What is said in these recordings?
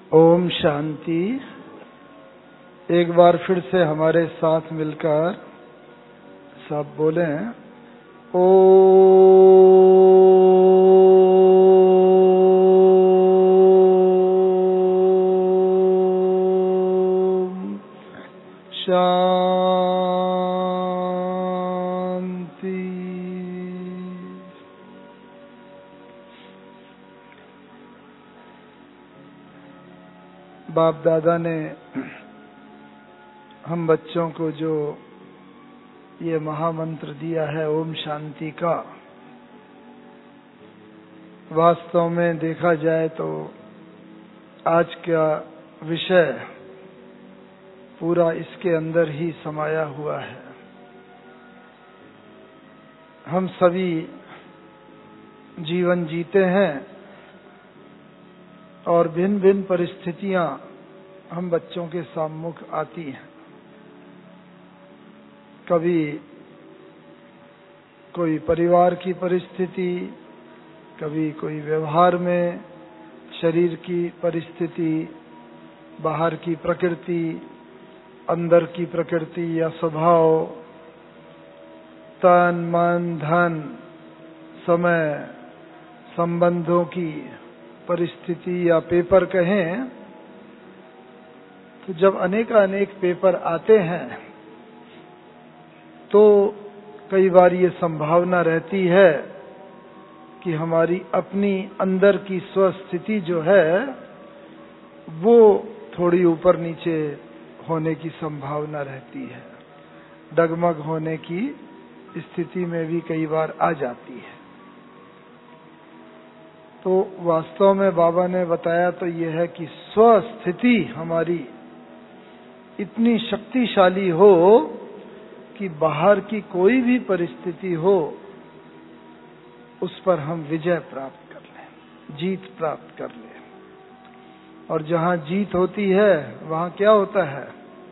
ओम शांति। एक बार फिर से हमारे साथ मिलकर सब बोलें ओम शांति। बाप दादा ने हम बच्चों को जो ये महामंत्र दिया है ओम शांति का, वास्तव में देखा जाए तो आज का विषय पूरा इसके अंदर ही समाया हुआ है। हम सभी जीवन जीते हैं और भिन्न भिन्न परिस्थितियां हम बच्चों के सम्मुख आती हैं। कभी कोई परिवार की परिस्थिति, कभी कोई व्यवहार में शरीर की परिस्थिति, बाहर की प्रकृति, अंदर की प्रकृति या स्वभाव, तन मन धन समय संबंधों की परिस्थिति या पेपर कहें, तो जब अनेक पेपर आते हैं तो कई बार ये संभावना रहती है कि हमारी अपनी अंदर की स्वस्थिति जो है वो थोड़ी ऊपर नीचे होने की संभावना रहती है, डगमग होने की स्थिति में भी कई बार आ जाती है। तो वास्तव में बाबा ने बताया तो ये है कि स्वस्थिति हमारी इतनी शक्तिशाली हो कि बाहर की कोई भी परिस्थिति हो उस पर हम विजय प्राप्त कर लें, जीत प्राप्त कर लें। और जहां जीत होती है वहां क्या होता है?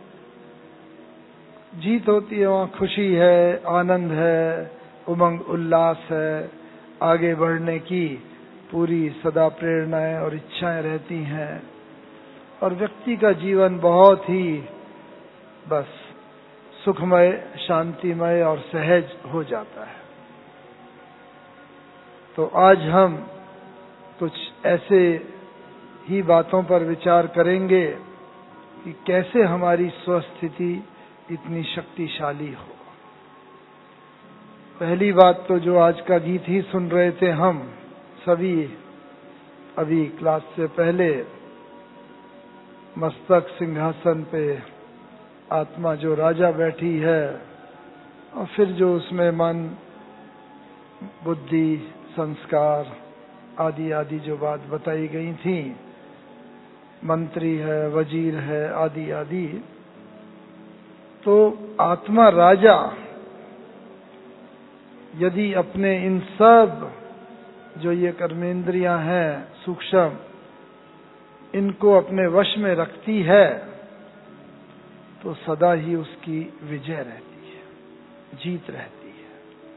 जीत होती है वहां खुशी है, आनंद है, उमंग उल्लास है, आगे बढ़ने की पूरी सदा प्रेरणाएं और इच्छाएं रहती हैं और व्यक्ति का जीवन बहुत ही बस सुखमय, शांतिमय और सहज हो जाता है। तो आज हम कुछ ऐसे ही बातों पर विचार करेंगे कि कैसे हमारी स्वस्थिति इतनी शक्तिशाली हो। पहली बात तो जो आज का गीत ही सुन रहे थे हम सभी अभी क्लास से पहले, मस्तक सिंहासन पे आत्मा जो राजा बैठी है और फिर जो उसमें मन बुद्धि संस्कार आदि आदि जो बात बताई गई थी, मंत्री है, वजीर है, आदि आदि। तो आत्मा राजा यदि अपने इन सब जो ये कर्मेंद्रियां हैं सूक्ष्म, इनको अपने वश में रखती है तो सदा ही उसकी विजय रहती है, जीत रहती है।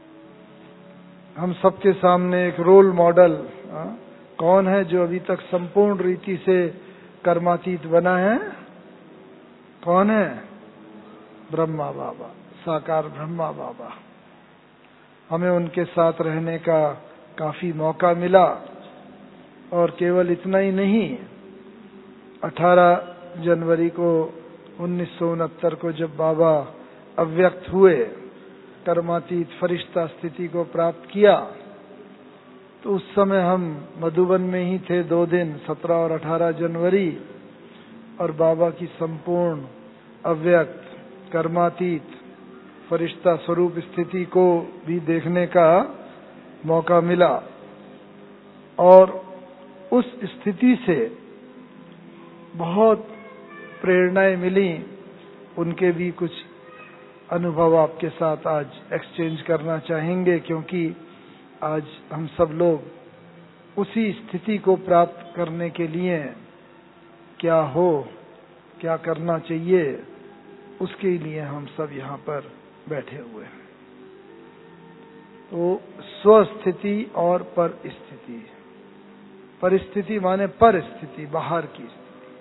हम सबके सामने एक रोल मॉडल कौन है जो अभी तक संपूर्ण रीति से कर्मातीत बना है? कौन है? ब्रह्मा बाबा, साकार ब्रह्मा बाबा। हमें उनके साथ रहने का काफी मौका मिला और केवल इतना ही नहीं, 18 जनवरी को 1969 को जब बाबा अव्यक्त हुए, कर्मातीत फरिश्ता स्थिति को प्राप्त किया, तो उस समय हम मधुबन में ही थे 2 दिन, 17 और 18 जनवरी, और बाबा की संपूर्ण अव्यक्त कर्मातीत फरिश्ता स्वरूप स्थिति को भी देखने का मौका मिला। और उस स्थिति से बहुत प्रेरणाएं मिली। उनके भी कुछ अनुभव आपके साथ आज एक्सचेंज करना चाहेंगे, क्योंकि आज हम सब लोग उसी स्थिति को प्राप्त करने के लिए क्या करना चाहिए, उसके लिए हम सब यहाँ पर बैठे हुए हैं। तो स्वस्थिति और परिस्थिति, परिस्थिति माने परिस्थिति, बाहर की स्थिति।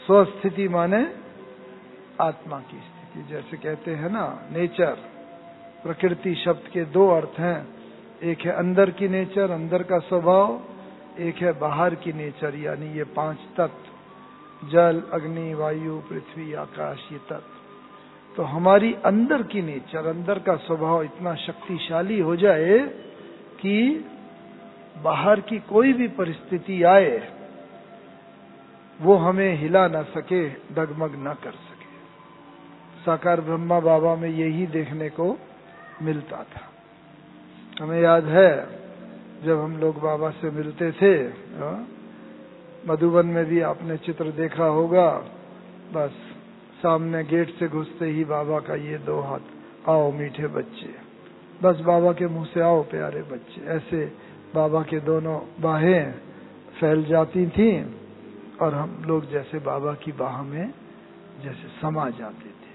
स्वस्थिति माने आत्मा की स्थिति। जैसे कहते हैं ना, नेचर, प्रकृति शब्द के दो अर्थ हैं। एक है अंदर की नेचर, अंदर का स्वभाव, एक है बाहर की नेचर, यानी ये 5 तत्व, जल, अग्नि, वायु, पृथ्वी, आकाश, ये तत्व। तो हमारी अंदर की नेचर, अंदर का स्वभाव इतना शक्तिशाली हो जाए कि बाहर की कोई भी परिस्थिति आए वो हमें हिला ना सके, डगमग ना कर सके। साकार ब्रह्मा बाबा में यही देखने को मिलता था। हमें याद है जब हम लोग बाबा से मिलते थे, मधुबन में भी आपने चित्र देखा होगा, बस सामने गेट से घुसते ही बाबा का ये 2 हाथ, आओ मीठे बच्चे, बस बाबा के मुंह से आओ प्यारे बच्चे, ऐसे बाबा के दोनों बाहें फैल जाती थीं और हम लोग जैसे बाबा की बाह में जैसे समा जाते थे।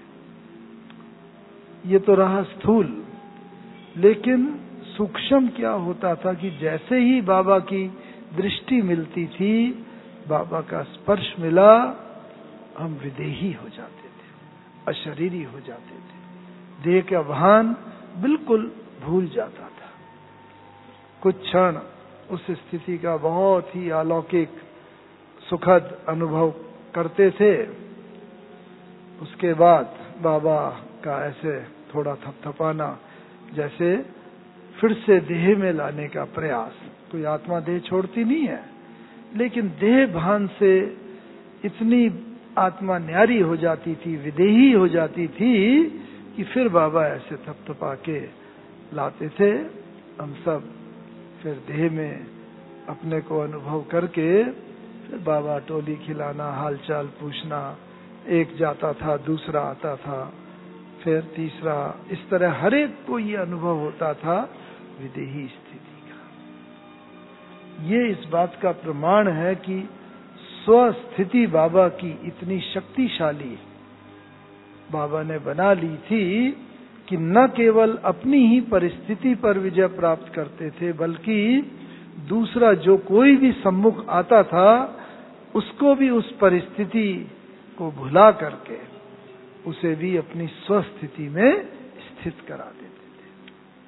ये तो रहा स्थूल, लेकिन सूक्ष्म क्या होता था कि जैसे ही बाबा की दृष्टि मिलती थी, बाबा का स्पर्श मिला, हम विदेही हो जाते थे, अशरीरी हो जाते थे, देह का भान बिल्कुल भूल जाता था। कुछ क्षण उस स्थिति का बहुत ही अलौकिक सुखद अनुभव करते थे। उसके बाद बाबा का ऐसे थोड़ा थपथपाना, जैसे फिर से देह में लाने का प्रयास। कोई आत्मा देह छोड़ती नहीं है, लेकिन देह भान से इतनी आत्मा न्यारी हो जाती थी, विदेही हो जाती थी कि फिर बाबा ऐसे थपथपा के लाते थे। हम सब फिर देह में अपने को अनुभव करके फिर बाबा टोली खिलाना, हालचाल पूछना, एक जाता था, दूसरा आता था, फिर तीसरा, इस तरह हर एक को ये अनुभव होता था विदेही स्थिति का। ये इस बात का प्रमाण है कि स्वस्थिति बाबा की इतनी शक्तिशाली बाबा ने बना ली थी कि न केवल अपनी ही परिस्थिति पर विजय प्राप्त करते थे, बल्कि दूसरा जो कोई भी सम्मुख आता था उसको भी उस परिस्थिति को भुला करके उसे भी अपनी स्वस्थिति में स्थित करा देते थे।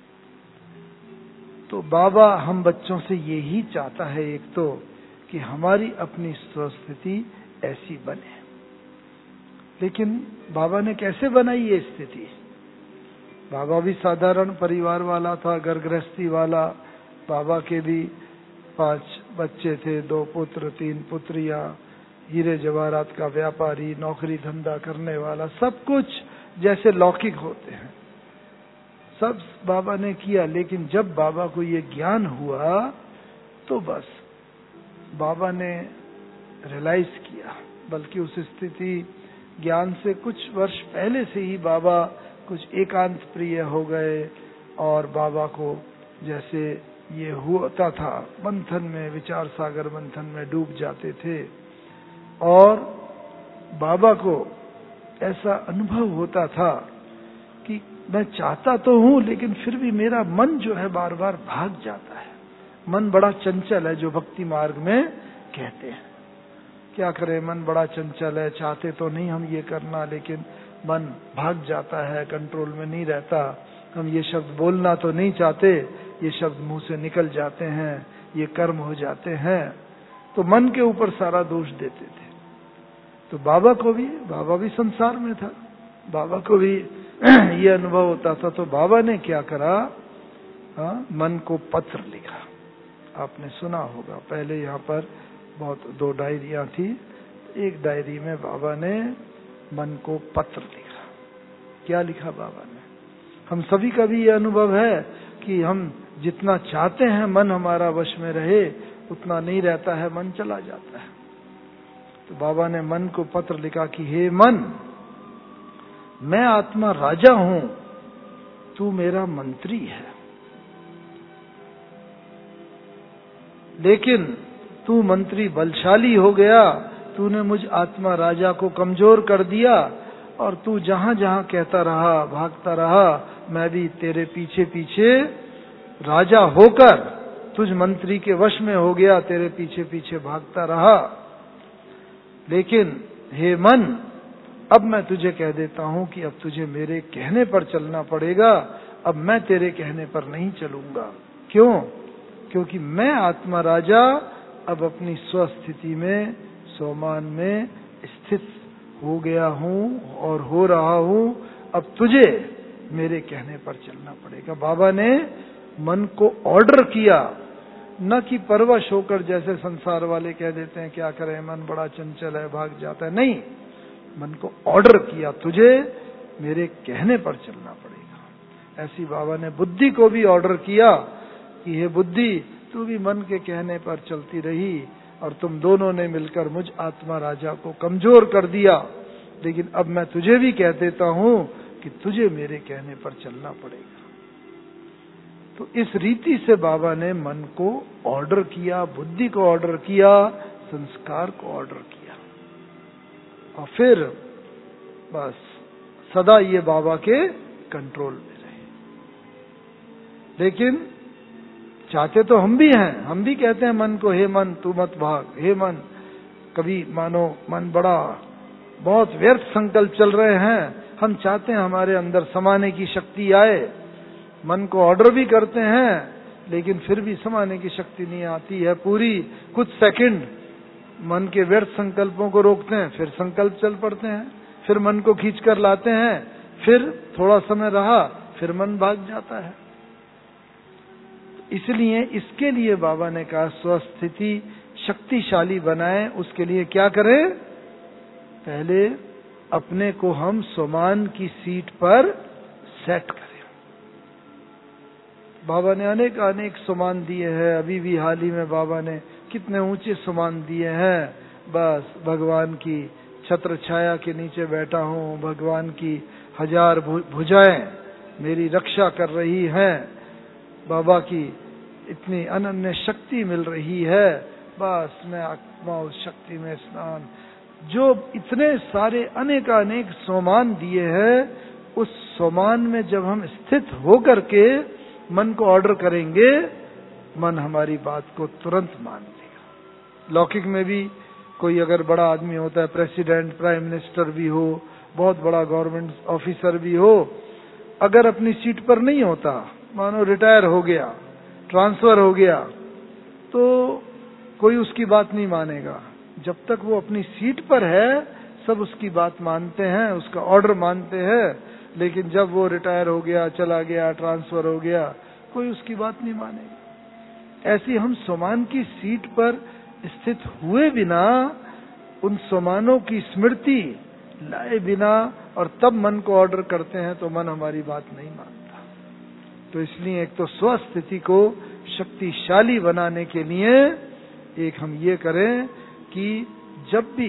तो बाबा हम बच्चों से यही चाहता है, एक तो कि हमारी अपनी स्वस्थिति ऐसी बने। लेकिन बाबा ने कैसे बनाई ये स्थिति? बाबा भी साधारण परिवार वाला था, घर गृहस्थी वाला। बाबा के भी 5 बच्चे थे, 2 पुत्र 3 पुत्रियां, हीरे जवाहरात का व्यापारी, नौकरी धंधा करने वाला, सब कुछ जैसे लौकिक होते हैं, सब बाबा ने किया। लेकिन जब बाबा को ये ज्ञान हुआ तो बस बाबा ने रियलाइज किया, बल्कि उस स्थिति ज्ञान से कुछ वर्ष पहले से ही बाबा कुछ एकांत प्रिय हो गए और बाबा को जैसे ये होता था मंथन में, विचार सागर मंथन में डूब जाते थे। और बाबा को ऐसा अनुभव होता था कि मैं चाहता तो हूं, लेकिन फिर भी मेरा मन जो है बार बार भाग जाता है। मन बड़ा चंचल है, जो भक्ति मार्ग में कहते हैं। क्या करें, मन बड़ा चंचल है, चाहते तो नहीं हम ये करना, लेकिन मन भाग जाता है, कंट्रोल में नहीं रहता। हम ये शब्द बोलना तो नहीं चाहते, ये शब्द मुंह से निकल जाते हैं, ये कर्म हो जाते हैं। तो मन के ऊपर सारा दोष देते थे। तो बाबा भी संसार में था, बाबा को भी ये अनुभव होता था। तो बाबा ने क्या करा, मन को पत्र लिखा। आपने सुना होगा, पहले यहाँ पर बहुत 2 डायरियां थी। एक डायरी में बाबा ने मन को पत्र लिखा। क्या लिखा बाबा ने? हम सभी का भी ये अनुभव है कि हम जितना चाहते हैं मन हमारा वश में रहे, उतना नहीं रहता है, मन चला जाता है। तो बाबा ने मन को पत्र लिखा कि हे मन, मैं आत्मा राजा हूं, तू मेरा मंत्री है, लेकिन तू मंत्री बलशाली हो गया, तूने मुझ आत्मा राजा को कमजोर कर दिया, और तू जहां जहां कहता रहा, भागता रहा, मैं भी तेरे पीछे पीछे राजा होकर तुझ मंत्री के वश में हो गया, तेरे पीछे पीछे भागता रहा। लेकिन हे मन, अब मैं तुझे कह देता हूं कि अब तुझे मेरे कहने पर चलना पड़ेगा, अब मैं तेरे कहने पर नहीं चलूंगा। क्यों? क्योंकि मैं आत्मा राजा अब अपनी स्वस्थिति में, सोमान में स्थित हो गया हूं और हो रहा हूं। अब तुझे मेरे कहने पर चलना पड़ेगा। बाबा ने मन को ऑर्डर किया, न कि परवश होकर जैसे संसार वाले कह देते हैं क्या करें, मन बड़ा चंचल है, भाग जाता है। नहीं, मन को ऑर्डर किया, तुझे मेरे कहने पर चलना पड़ेगा। ऐसी बाबा ने बुद्धि को भी ऑर्डर किया कि हे बुद्धि, तू भी मन के कहने पर चलती रही और तुम दोनों ने मिलकर मुझ आत्मा राजा को कमजोर कर दिया। लेकिन अब मैं तुझे भी कह देता हूं कि तुझे मेरे कहने पर चलना पड़ेगा। तो इस रीति से बाबा ने मन को ऑर्डर किया, बुद्धि को ऑर्डर किया, संस्कार को ऑर्डर किया, और फिर बस सदा ये बाबा के कंट्रोल में रहे। लेकिन चाहते तो हम भी हैं, हम भी कहते हैं मन को, हे मन तू मत भाग, हे मन। कभी मानो मन बड़ा बहुत व्यर्थ संकल्प चल रहे हैं, हम चाहते हैं हमारे अंदर समाने की शक्ति आए, मन को ऑर्डर भी करते हैं, लेकिन फिर भी समाने की शक्ति नहीं आती है पूरी। कुछ सेकंड मन के व्यर्थ संकल्पों को रोकते हैं, फिर संकल्प चल पड़ते हैं, फिर मन को खींच कर लाते हैं, फिर थोड़ा समय रहा, फिर मन भाग जाता है। इसलिए इसके लिए बाबा ने कहा स्वस्थिति शक्तिशाली बनाए, उसके लिए क्या करें? पहले अपने को हम सोमान की सीट पर सेट करें। बाबा ने अनेक सोमान दिए हैं, अभी भी हाल ही में बाबा ने कितने ऊंचे सोमान दिए हैं। बस भगवान की छत्र छाया के नीचे बैठा हूँ, भगवान की 1000 भुजाएं मेरी रक्षा कर रही हैं, बाबा की इतनी अनन्य शक्ति मिल रही है, बस मैं आत्मा उस शक्ति में स्नान। जो इतने सारे अनेक सोमान दिए हैं, उस सोमान में जब हम स्थित होकर के मन को ऑर्डर करेंगे, मन हमारी बात को तुरंत मान लेगा। लौकिक में भी कोई अगर बड़ा आदमी होता है, प्रेसिडेंट, प्राइम मिनिस्टर भी हो, बहुत बड़ा गवर्नमेंट ऑफिसर भी हो, अगर अपनी सीट पर नहीं होता, मानो रिटायर हो गया, ट्रांसफर हो गया, तो कोई उसकी बात नहीं मानेगा। जब तक वो अपनी सीट पर है, सब उसकी बात मानते हैं, उसका ऑर्डर मानते हैं। लेकिन जब वो रिटायर हो गया, चला गया, ट्रांसफर हो गया, कोई उसकी बात नहीं मानेगा। ऐसी हम सोमान की सीट पर स्थित हुए बिना, उन सोमानों की स्मृति लाए बिना, और तब मन को ऑर्डर करते हैं, तो मन हमारी बात नहीं मानता। तो इसलिए एक तो स्वस्थिति को शक्तिशाली बनाने के लिए एक हम ये करें कि जब भी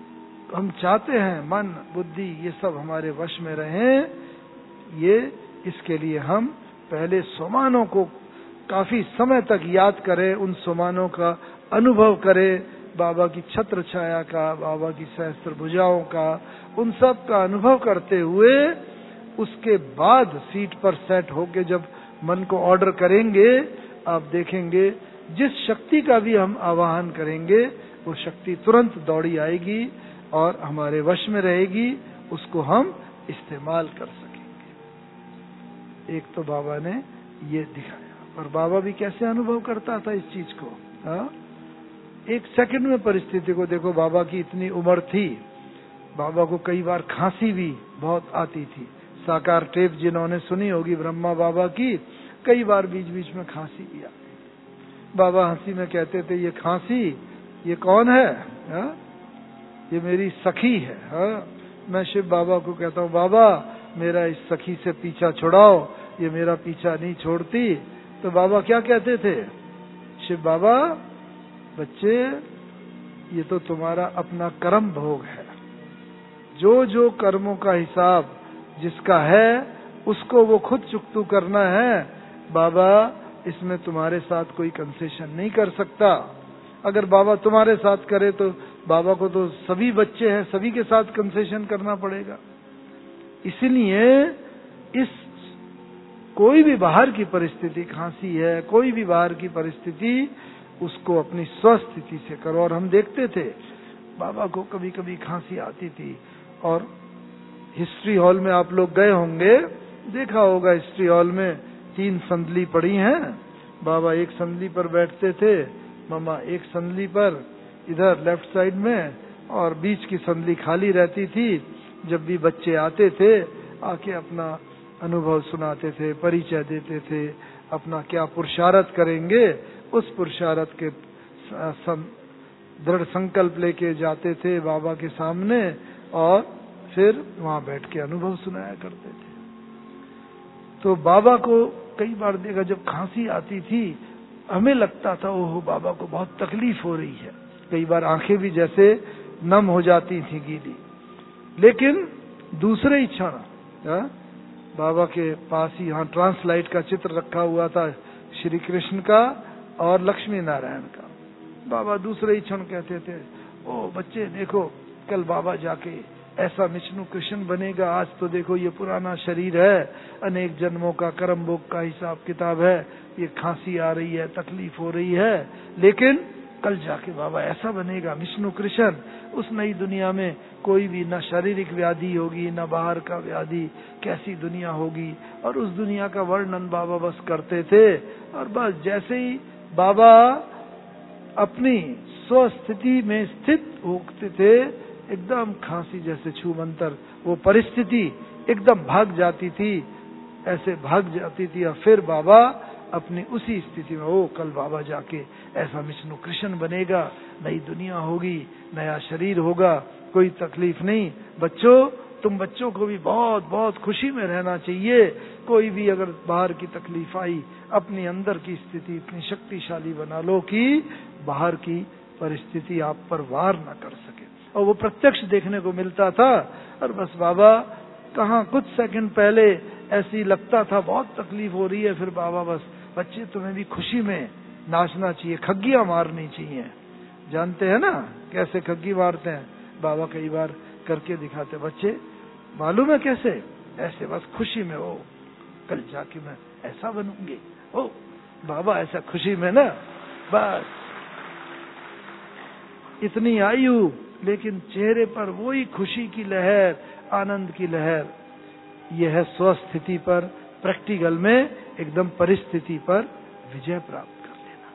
हम चाहते हैं मन, बुद्धि ये सब हमारे वश में रहें, ये इसके लिए हम पहले सोमानों को काफी समय तक याद करें, उन सोमानों का अनुभव करें, बाबा की छत्र छाया का, बाबा की सहस्त्र भुजाओं का, उन सब का अनुभव करते हुए उसके बाद सीट पर सेट होके जब मन को ऑर्डर करेंगे, आप देखेंगे जिस शक्ति का भी हम आवाहन करेंगे, वो शक्ति तुरंत दौड़ी आएगी और हमारे वश में रहेगी, उसको हम इस्तेमाल कर सकेंगे। एक तो बाबा ने ये दिखाया। और बाबा भी कैसे अनुभव करता था इस चीज को, हाँ? एक सेकंड में परिस्थिति को देखो। बाबा की इतनी उम्र थी, बाबा को कई बार खांसी भी बहुत आती थी। साकार टेप जिन्होंने सुनी होगी ब्रह्मा बाबा की, कई बार बीच बीच में खांसी भी आती थी। बाबा हंसी में कहते थे, ये खांसी ये कौन है? हा? ये मेरी सखी है। हा? मैं शिव बाबा को कहता हूँ, बाबा मेरा इस सखी से पीछा छुड़ाओ, ये मेरा पीछा नहीं छोड़ती। तो बाबा क्या कहते थे? शिव बाबा, बच्चे ये तो तुम्हारा अपना कर्म भोग है, जो जो कर्मों का हिसाब जिसका है उसको वो खुद चुकतू करना है। बाबा इसमें तुम्हारे साथ कोई कंसेशन नहीं कर सकता। अगर बाबा तुम्हारे साथ करे तो बाबा को तो सभी बच्चे हैं, सभी के साथ कंसेशन करना पड़ेगा। इसलिए इस कोई भी बाहर की परिस्थिति, खांसी है, कोई भी बाहर की परिस्थिति, उसको अपनी स्वस्थिति से करो। और हम देखते थे बाबा को कभी कभी खांसी आती थी। और हिस्ट्री हॉल में आप लोग गए होंगे, देखा होगा हिस्ट्री हॉल में 3 संदली पड़ी हैं। बाबा एक संदली पर बैठते थे, मामा एक संदली पर इधर लेफ्ट साइड में, और बीच की संदली खाली रहती थी। जब भी बच्चे आते थे आके अपना अनुभव सुनाते थे, परिचय देते थे, अपना क्या पुरुषार्थ करेंगे उस पुरुषार्थ के दृढ़ संकल्प लेके जाते थे बाबा के सामने, और फिर वहां बैठ के अनुभव सुनाया करते थे। तो बाबा को कई बार देखा, जब खांसी आती थी हमें लगता था ओहो बाबा को बहुत तकलीफ हो रही है। कई बार आंखें भी जैसे नम हो जाती थी गीली। लेकिन दूसरे ही क्षण बाबा के पास ही, यहाँ ट्रांसलाइट का चित्र रखा हुआ था श्री कृष्ण का और लक्ष्मी नारायण का। बाबा दूसरे ही क्षण कहते थे, ओ बच्चे देखो कल बाबा जाके ऐसा विष्णु कृष्ण बनेगा। आज तो देखो ये पुराना शरीर है, अनेक जन्मों का कर्म भोग का हिसाब किताब है, ये खांसी आ रही है, तकलीफ हो रही है, लेकिन कल जाके बाबा ऐसा बनेगा विष्णु कृष्ण। उस नई दुनिया में कोई भी न शारीरिक व्याधि होगी न बाहर का व्याधि, कैसी दुनिया होगी। और उस दुनिया का वर्णन बाबा बस करते थे। और बस जैसे ही बाबा अपनी स्वस्थिति में स्थित होते थे, एकदम खांसी जैसे छूमंतर वो परिस्थिति एकदम भाग जाती थी, ऐसे भाग जाती थी। और फिर बाबा अपनी उसी स्थिति में, ओ कल बाबा जाके ऐसा विष्णु कृष्ण बनेगा, नई दुनिया होगी, नया शरीर होगा, कोई तकलीफ नहीं। बच्चों तुम बच्चों को भी बहुत बहुत खुशी में रहना चाहिए। कोई भी अगर बाहर की तकलीफ आई, अपनी अंदर की स्थिति इतनी शक्तिशाली बना लो कि बाहर की परिस्थिति आप पर वार न कर सके। और वो प्रत्यक्ष देखने को मिलता था। और बस बाबा कहाँ कुछ सेकंड पहले ऐसी लगता था बहुत तकलीफ हो रही है, फिर बाबा बस बच्चे तुम्हें भी खुशी में नाचना चाहिए, खग्गियां मारनी चाहिए। जानते हैं ना कैसे खग्गी मारते हैं? बाबा कई बार करके दिखाते, बच्चे मालूम है कैसे? ऐसे बस खुशी में, ओ कल जाके मैं ऐसा बनूंगी, ओ बाबा ऐसा खुशी में ना, बस इतनी आयु लेकिन चेहरे पर वही खुशी की लहर, आनंद की लहर। यह है स्वस्थिति पर, प्रैक्टिकल में एकदम परिस्थिति पर विजय प्राप्त कर लेना।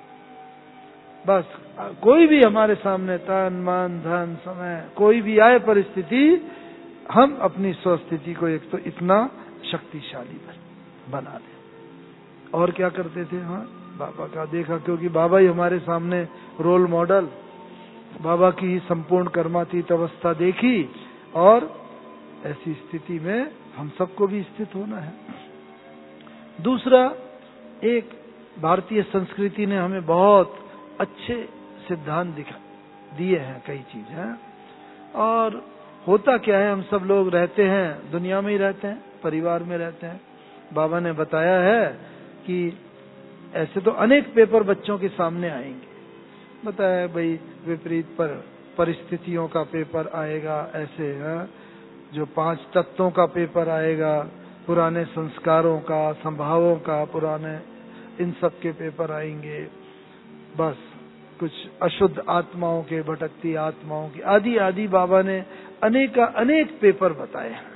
बस कोई भी हमारे सामने तन मन धन समय कोई भी आए परिस्थिति, हम अपनी स्वस्थिति को एक तो इतना शक्तिशाली बना दें। और क्या करते थे? हाँ बाबा का देखा, क्योंकि बाबा ही हमारे सामने रोल मॉडल, बाबा की संपूर्ण कर्मातीत अवस्था देखी, और ऐसी स्थिति में हम सबको भी स्थित होना है। दूसरा, एक भारतीय संस्कृति ने हमें बहुत अच्छे सिद्धांत दिए हैं, कई चीजें। और होता क्या है, हम सब लोग रहते हैं दुनिया में ही रहते हैं, परिवार में रहते हैं। बाबा ने बताया है कि ऐसे तो अनेक पेपर बच्चों के सामने आएंगे, बताया भाई विपरीत परिस्थितियों का पेपर आएगा, ऐसे है जो 5 तत्वों का पेपर आएगा, पुराने संस्कारों का, संभावों का, पुराने इन सब के पेपर आएंगे। बस कुछ अशुद्ध आत्माओं के, भटकती आत्माओं की, आदि आदि बाबा ने अनेक पेपर बताए हैं।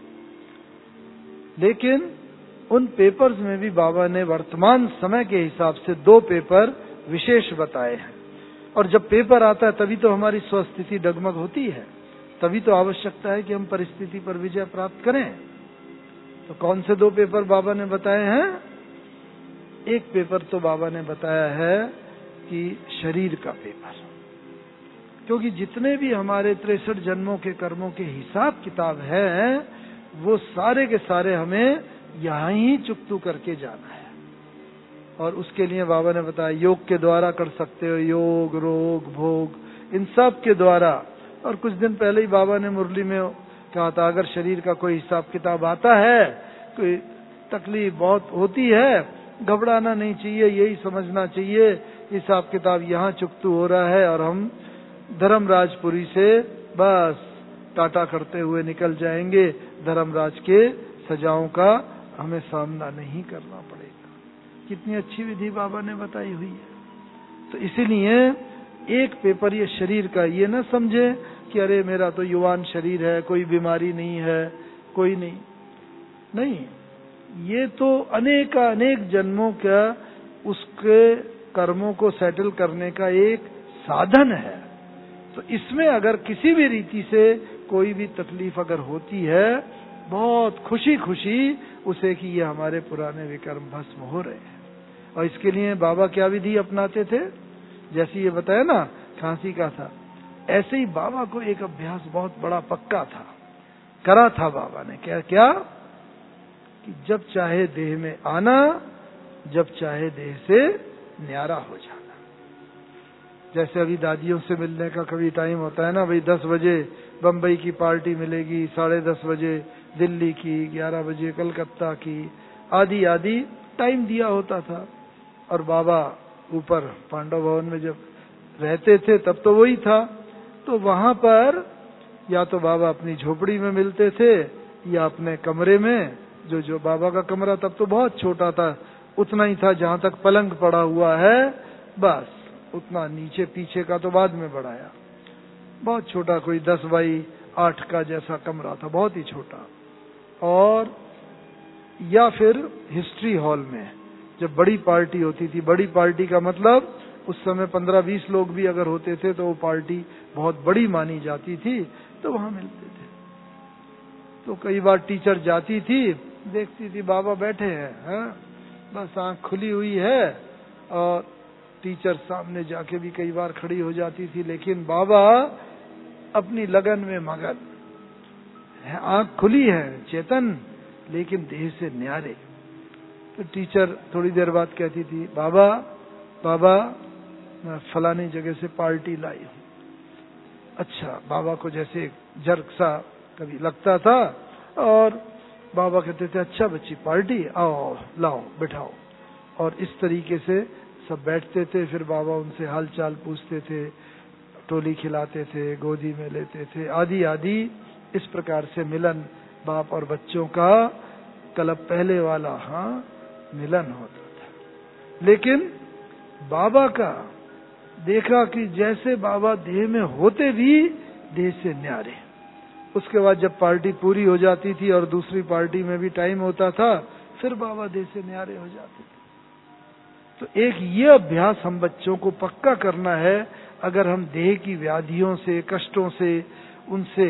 लेकिन उन पेपर्स में भी बाबा ने वर्तमान समय के हिसाब से 2 पेपर विशेष बताए हैं। और जब पेपर आता है तभी तो हमारी स्वस्थिति डगमग होती है, तभी तो आवश्यकता है कि हम परिस्थिति पर विजय प्राप्त करें। तो कौन से 2 पेपर बाबा ने बताए हैं? एक पेपर तो बाबा ने बताया है कि शरीर का पेपर, क्योंकि जितने भी हमारे 63 जन्मों के कर्मों के हिसाब किताब है, वो सारे के सारे हमें यहाँ ही चुकतू करके जाना है। और उसके लिए बाबा ने बताया योग के द्वारा कर सकते हो, योग, रोग, भोग, इन सब के द्वारा। और कुछ दिन पहले ही बाबा ने मुरली में कहा था, अगर शरीर का कोई हिसाब किताब आता है, कोई तकलीफ बहुत होती है, घबराना नहीं चाहिए, यही समझना चाहिए हिसाब किताब यहाँ चुकतू हो रहा है और हम धर्मराजपुरी से बस टाटा करते हुए निकल जाएंगे, धर्मराज के सजाओं का हमें सामना नहीं करना पड़ेगा। कितनी अच्छी विधि बाबा ने बताई हुई है। तो इसीलिए एक पेपर ये शरीर का, ये ना समझे कि अरे मेरा तो युवान शरीर है, कोई बीमारी नहीं है, कोई नहीं, ये तो अनेक जन्मों का उसके कर्मों को सेटल करने का एक साधन है। तो इसमें अगर किसी भी रीति से कोई भी तकलीफ अगर होती है, बहुत खुशी उसे कि ये हमारे पुराने विकर्म भस्म हो रहे हैं। और इसके लिए बाबा क्या विधि अपनाते थे, जैसे ये बताया ना खांसी का था, ऐसे ही बाबा को एक अभ्यास बहुत बड़ा पक्का था, करा था बाबा ने। क्या कि जब चाहे देह में आना, जब चाहे देह से न्यारा हो जाना। जैसे अभी दादियों से मिलने का कभी टाइम होता है ना, भाई 10 बजे बम्बई की पार्टी मिलेगी, 10:30 बजे दिल्ली की, 11 बजे कलकत्ता की, आदि टाइम दिया होता था। और बाबा ऊपर पांडव भवन में जब रहते थे तब तो वही था। तो वहां पर या तो बाबा अपनी झोपड़ी में मिलते थे या अपने कमरे में, जो बाबा का कमरा तब तो बहुत छोटा था, उतना ही था जहां तक पलंग पड़ा हुआ है, बस उतना, नीचे पीछे का तो बाद में बढ़ाया, बहुत छोटा, कोई 10 बाई 8 का जैसा कमरा था, बहुत ही छोटा। और या फिर हिस्ट्री हॉल में जब बड़ी पार्टी होती थी, बड़ी पार्टी का मतलब उस समय 15-20 लोग भी अगर होते थे तो वो पार्टी बहुत बड़ी मानी जाती थी, तो वहां मिलते थे। तो कई बार टीचर जाती थी, देखती थी बाबा बैठे हैं, बस आंख खुली हुई है, और टीचर सामने जाके भी कई बार खड़ी हो जाती थी, लेकिन बाबा अपनी लगन में मगन है, आंख खुली है, चेतन, लेकिन देह से न्यारे। तो टीचर थोड़ी देर बाद कहती थी, बाबा मैं फलानी जगह से पार्टी लाई हूं। अच्छा, बाबा को जैसे जर्क सा कभी लगता था, और बाबा कहते थे, अच्छा बच्ची पार्टी, आओ लाओ बिठाओ, और इस तरीके से सब बैठते थे। फिर बाबा उनसे हाल चाल पूछते थे, टोली खिलाते थे, गोदी में लेते थे, आदि। इस प्रकार से मिलन बाप और बच्चों का कलब पहले वाला मिलन होता था। लेकिन बाबा का देखा कि जैसे बाबा देह में होते भी देह से न्यारे। उसके बाद जब पार्टी पूरी हो जाती थी और दूसरी पार्टी में भी टाइम होता था, फिर बाबा देह से न्यारे हो जाते थे। तो एक ये अभ्यास हम बच्चों को पक्का करना है। अगर हम देह की व्याधियों से, कष्टों से, उनसे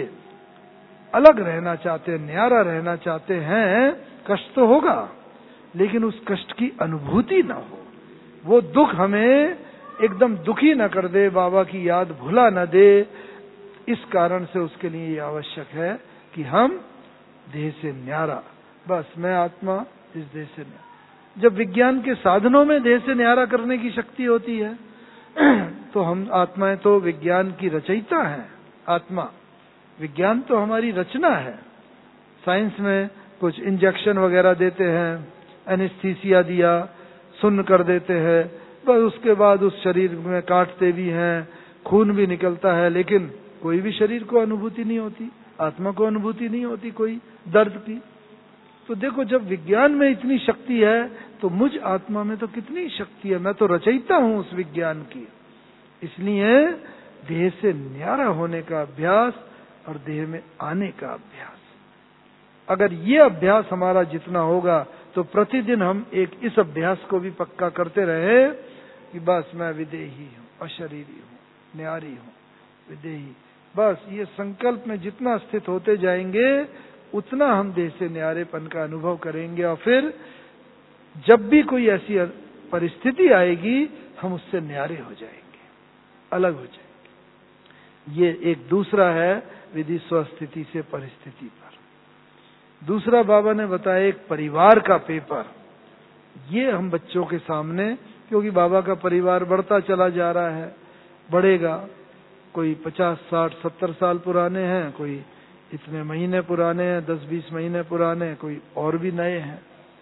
अलग रहना चाहते हैं, न्यारा रहना चाहते हैं, कष्ट तो होगा, लेकिन उस कष्ट की अनुभूति ना हो, वो दुख हमें एकदम दुखी न कर दे, बाबा की याद भुला न दे। इस कारण से उसके लिए ये आवश्यक है कि हम देह से न्यारा, बस मैं आत्मा इस देह से न्यारा। जब विज्ञान के साधनों में देह से न्यारा करने की शक्ति होती है, तो हम आत्माएं तो विज्ञान की रचयिता हैं। आत्मा, विज्ञान तो हमारी रचना है। साइंस में कुछ इंजेक्शन वगैरह देते हैं, एनेस्थीसिया दिया, सुन्न कर देते हैं, बस उसके बाद उस शरीर में काटते भी हैं, खून भी निकलता है, लेकिन कोई भी शरीर को अनुभूति नहीं होती, आत्मा को अनुभूति नहीं होती कोई दर्द की। तो देखो, जब विज्ञान में इतनी शक्ति है, तो मुझ आत्मा में तो कितनी शक्ति है, मैं तो रचयिता हूं उस विज्ञान की। इसलिए देह से न्यारा होने का अभ्यास और देह में आने का अभ्यास, अगर ये अभ्यास हमारा जितना होगा, तो प्रतिदिन हम एक इस अभ्यास को भी पक्का करते रहे कि बस मैं विदेही हूं, अशरीरी हूं, न्यारी हूं, विदेही। बस ये संकल्प में जितना स्थित होते जाएंगे, उतना हम देह से न्यारेपन का अनुभव करेंगे। और फिर जब भी कोई ऐसी परिस्थिति आएगी, हम उससे न्यारे हो जाएंगे, अलग हो जाएंगे। ये एक दूसरा है विधि स्वस्थिति से परिस्थिति पर। दूसरा बाबा ने बताया एक परिवार का पेपर। ये हम बच्चों के सामने, क्योंकि बाबा का परिवार बढ़ता चला जा रहा है, बढ़ेगा, कोई 50, 60, 70 साल पुराने हैं, कोई इतने महीने पुराने हैं, 10-20 महीने पुराने, कोई और भी नए हैं।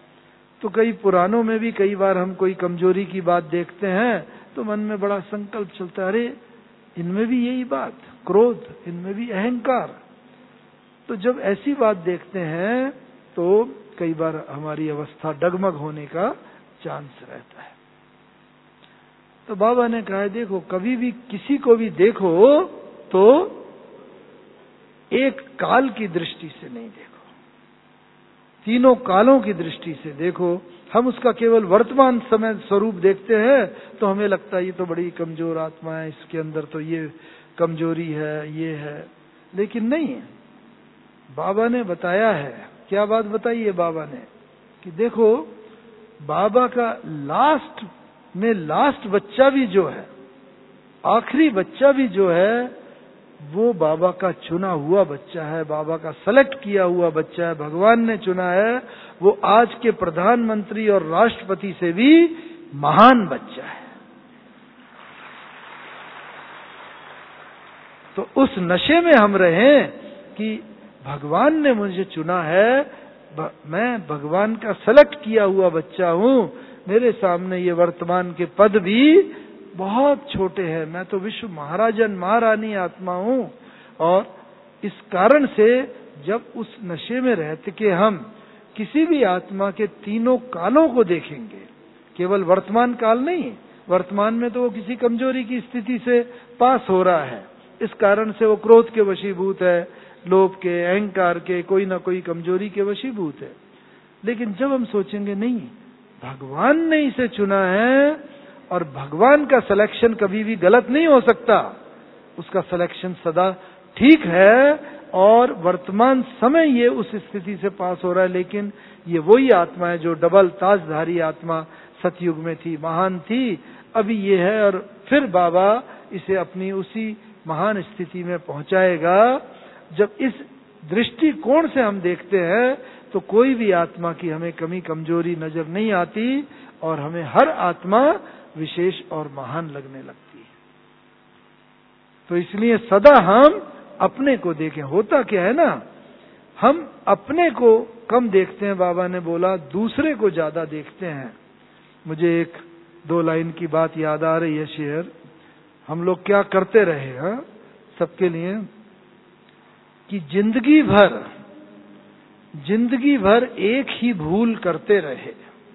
तो कई पुरानों में भी कई बार हम कोई कमजोरी की बात देखते हैं, तो मन में बड़ा संकल्प चलता है, अरे इनमें भी यही बात, क्रोध, इनमें भी अहंकार। तो जब ऐसी बात देखते हैं, तो कई बार हमारी अवस्था डगमग होने का चांस रहता है। तो बाबा ने कहा है देखो, कभी भी किसी को भी देखो तो एक काल की दृष्टि से नहीं देखो, तीनों कालों की दृष्टि से देखो। हम उसका केवल वर्तमान समय स्वरूप देखते हैं तो हमें लगता है ये तो बड़ी कमजोर आत्मा है, इसके अंदर तो ये कमजोरी है, ये है, लेकिन नहीं। बाबा ने बताया है, क्या बात बताई है बाबा ने, कि देखो बाबा का लास्ट बच्चा भी जो है, आखिरी बच्चा भी जो है, वो बाबा का चुना हुआ बच्चा है, बाबा का सेलेक्ट किया हुआ बच्चा है, भगवान ने चुना है। वो आज के प्रधानमंत्री और राष्ट्रपति से भी महान बच्चा है। तो उस नशे में हम रहें कि भगवान ने मुझे चुना है, मैं भगवान का सेलेक्ट किया हुआ बच्चा हूं, मेरे सामने ये वर्तमान के पद भी बहुत छोटे हैं, मैं तो विश्व महाराजन महारानी आत्मा हूं। और इस कारण से जब उस नशे में रहते के हम किसी भी आत्मा के तीनों कालों को देखेंगे, केवल वर्तमान काल नहीं, वर्तमान में तो वो किसी कमजोरी की स्थिति से पास हो रहा है, इस कारण से वो क्रोध के वशीभूत है, लोभ के, अहंकार के, कोई ना कोई कमजोरी के वशीभूत है। लेकिन जब हम सोचेंगे नहीं, भगवान ने इसे चुना है और भगवान का सिलेक्शन कभी भी गलत नहीं हो सकता, उसका सिलेक्शन सदा ठीक है, और वर्तमान समय ये उस स्थिति से पास हो रहा है। लेकिन ये वही आत्मा है जो डबल ताजधारी आत्मा सतयुग में थी, महान थी, अभी ये है, और फिर बाबा इसे अपनी उसी महान स्थिति में पहुंचाएगा। जब इस दृष्टिकोण से हम देखते हैं तो कोई भी आत्मा की हमें कमी कमजोरी नजर नहीं आती, और हमें हर आत्मा विशेष और महान लगने लगती है। तो इसलिए सदा हम अपने को देखें। होता क्या है ना, हम अपने को कम देखते हैं, बाबा ने बोला दूसरे को ज्यादा देखते हैं। मुझे एक दो लाइन की बात याद आ रही है, शेयर हम लोग क्या करते रहे हैं सबके लिए, कि जिंदगी भर एक ही भूल करते रहे,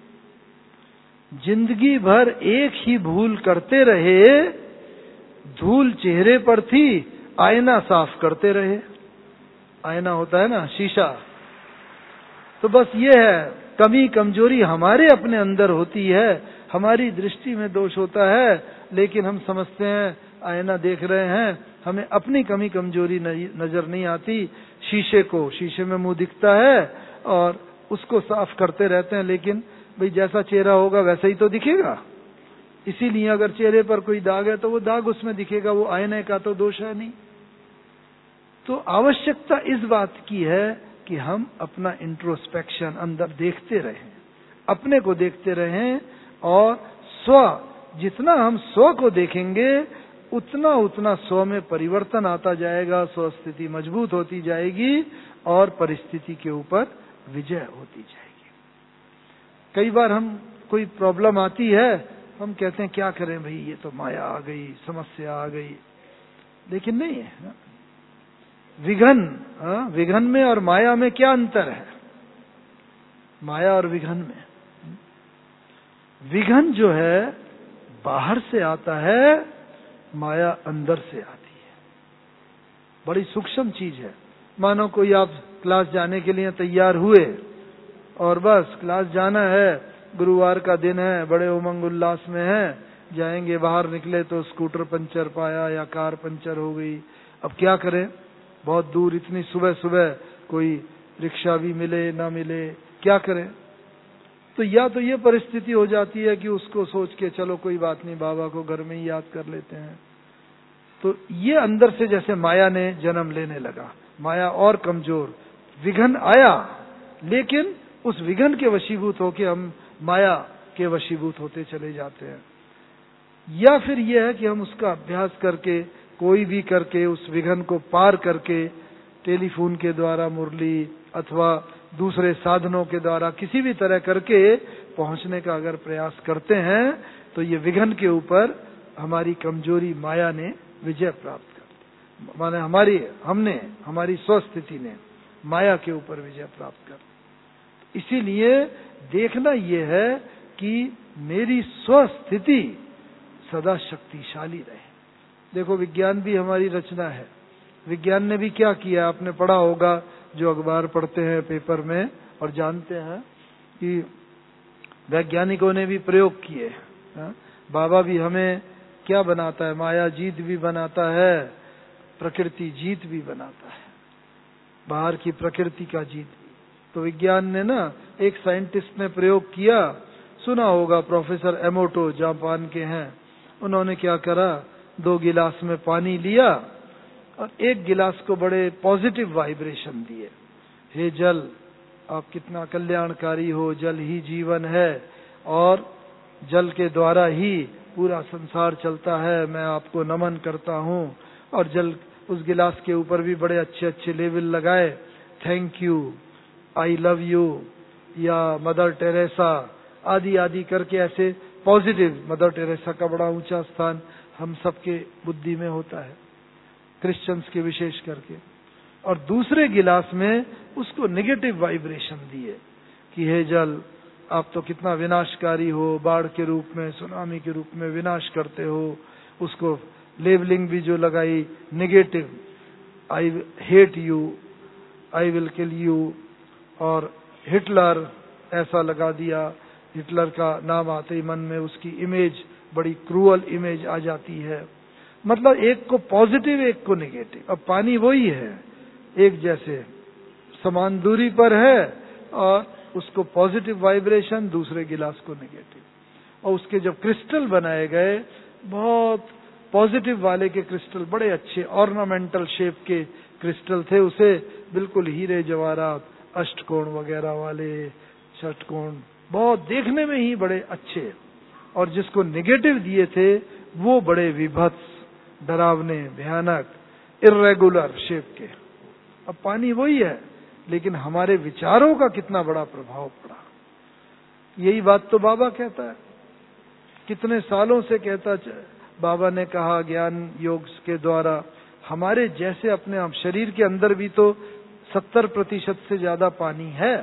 जिंदगी भर एक ही भूल करते रहे, धूल चेहरे पर थी, आईना साफ करते रहे। आईना होता है ना, शीशा। तो बस ये है, कमी कमजोरी हमारे अपने अंदर होती है, हमारी दृष्टि में दोष होता है, लेकिन हम समझते हैं आईना देख रहे हैं, हमें अपनी कमी कमजोरी नजर नहीं आती। शीशे में मुंह दिखता है और उसको साफ करते रहते हैं, लेकिन भाई जैसा चेहरा होगा वैसा ही तो दिखेगा। इसीलिए अगर चेहरे पर कोई दाग है तो वो दाग उसमें दिखेगा, वो आईने का तो दोष है नहीं। तो आवश्यकता इस बात की है कि हम अपना इंट्रोस्पेक्शन अंदर देखते रहें, अपने को देखते रहें, और जितना हम स्व को देखेंगे उतना स्व में परिवर्तन आता जाएगा, स्व स्थिति मजबूत होती जाएगी और परिस्थिति के ऊपर विजय होती जाएगी। कई बार हम कोई प्रॉब्लम आती है, हम कहते हैं क्या करें भाई, ये तो माया आ गई, समस्या आ गई, लेकिन नहीं है। विघन में और माया में क्या अंतर है? माया और विघन में, विघन जो है बाहर से आता है, माया अंदर से आती है। बड़ी सूक्ष्म चीज है। मानो कोई आप क्लास जाने के लिए तैयार हुए और बस क्लास जाना है, गुरुवार का दिन है, बड़े उमंग उल्लास में है, जाएंगे, बाहर निकले तो स्कूटर पंचर पाया या कार पंचर हो गई। अब क्या करें, बहुत दूर, इतनी सुबह सुबह, कोई रिक्शा भी मिले ना मिले, क्या करें? तो या तो ये परिस्थिति हो जाती है कि उसको सोच के चलो कोई बात नहीं, बाबा को घर में ही याद कर लेते हैं। तो ये अंदर से जैसे माया ने जन्म लेने लगा, माया और कमजोर, विघन आया, लेकिन उस विघन के वशीभूत होके हम माया के वशीभूत होते चले जाते हैं। या फिर यह है कि हम उसका अभ्यास करके, कोई भी करके, उस विघन को पार करके, टेलीफोन के द्वारा मुरली अथवा दूसरे साधनों के द्वारा किसी भी तरह करके पहुंचने का अगर प्रयास करते हैं, तो ये विघन के ऊपर हमारी कमजोरी माया ने विजय प्राप्त कर, माने हमारी स्वस्थिति ने माया के ऊपर विजय प्राप्त कर। इसीलिए देखना यह है कि मेरी स्वस्थिति सदा शक्तिशाली रहे। देखो विज्ञान भी हमारी रचना है। विज्ञान ने भी क्या किया, आपने पढ़ा होगा, जो अखबार पढ़ते हैं पेपर में, और जानते हैं कि वैज्ञानिकों ने भी प्रयोग किए। बाबा भी हमें क्या बनाता है, माया जीत भी बनाता है, प्रकृति जीत भी बनाता है, बाहर की प्रकृति का जीत भी। तो विज्ञान ने ना, एक साइंटिस्ट ने प्रयोग किया, सुना होगा, प्रोफेसर एमोटो जापान के हैं। उन्होंने क्या करा, 2 गिलास में पानी लिया और एक गिलास को बड़े पॉजिटिव वाइब्रेशन दिए। हे जल, आप कितना कल्याणकारी हो, जल ही जीवन है और जल के द्वारा ही पूरा संसार चलता है, मैं आपको नमन करता हूँ। और जल, उस गिलास के ऊपर भी बड़े अच्छे अच्छे लेबल लगाए, thank you, I love you, या मदर टेरेसा आदि आदि करके, ऐसे पॉजिटिव। मदर टेरेसा का बड़ा ऊंचा स्थान हम सबके बुद्धि में होता है, क्रिश्चियंस के विशेष करके। और दूसरे गिलास में उसको नेगेटिव वाइब्रेशन दिए कि हे जल, आप तो कितना विनाशकारी हो, बाढ़ के रूप में, सुनामी के रूप में विनाश करते हो। उसको लेबलिंग भी जो लगाई negative, I hate you, I will kill you, और हिटलर ऐसा लगा दिया। हिटलर का नाम आते ही मन में उसकी इमेज, बड़ी क्रूअल इमेज आ जाती है। मतलब एक को पॉजिटिव, एक को नेगेटिव। अब पानी वही है, एक जैसे समान दूरी पर है, और उसको पॉजिटिव वाइब्रेशन, दूसरे गिलास को नेगेटिव। और उसके जब क्रिस्टल बनाए गए, बहुत पॉजिटिव वाले के क्रिस्टल, बड़े अच्छे ऑर्नामेंटल शेप के क्रिस्टल थे, उसे बिल्कुल हीरे जवाहरात, अष्टकोण वगैरह वाले, षटकोण, बहुत देखने में ही बड़े अच्छे। और जिसको नेगेटिव दिए थे वो बड़े विभत्स, डरावने, भयानक, इर्रेगुलर शेप के। अब पानी वही है, लेकिन हमारे विचारों का कितना बड़ा प्रभाव पड़ा। यही बात तो बाबा कहता है, कितने सालों से कहता। बाबा ने कहा ज्ञान योग के द्वारा हमारे जैसे अपने आप शरीर के अंदर भी तो 70% से ज्यादा पानी है।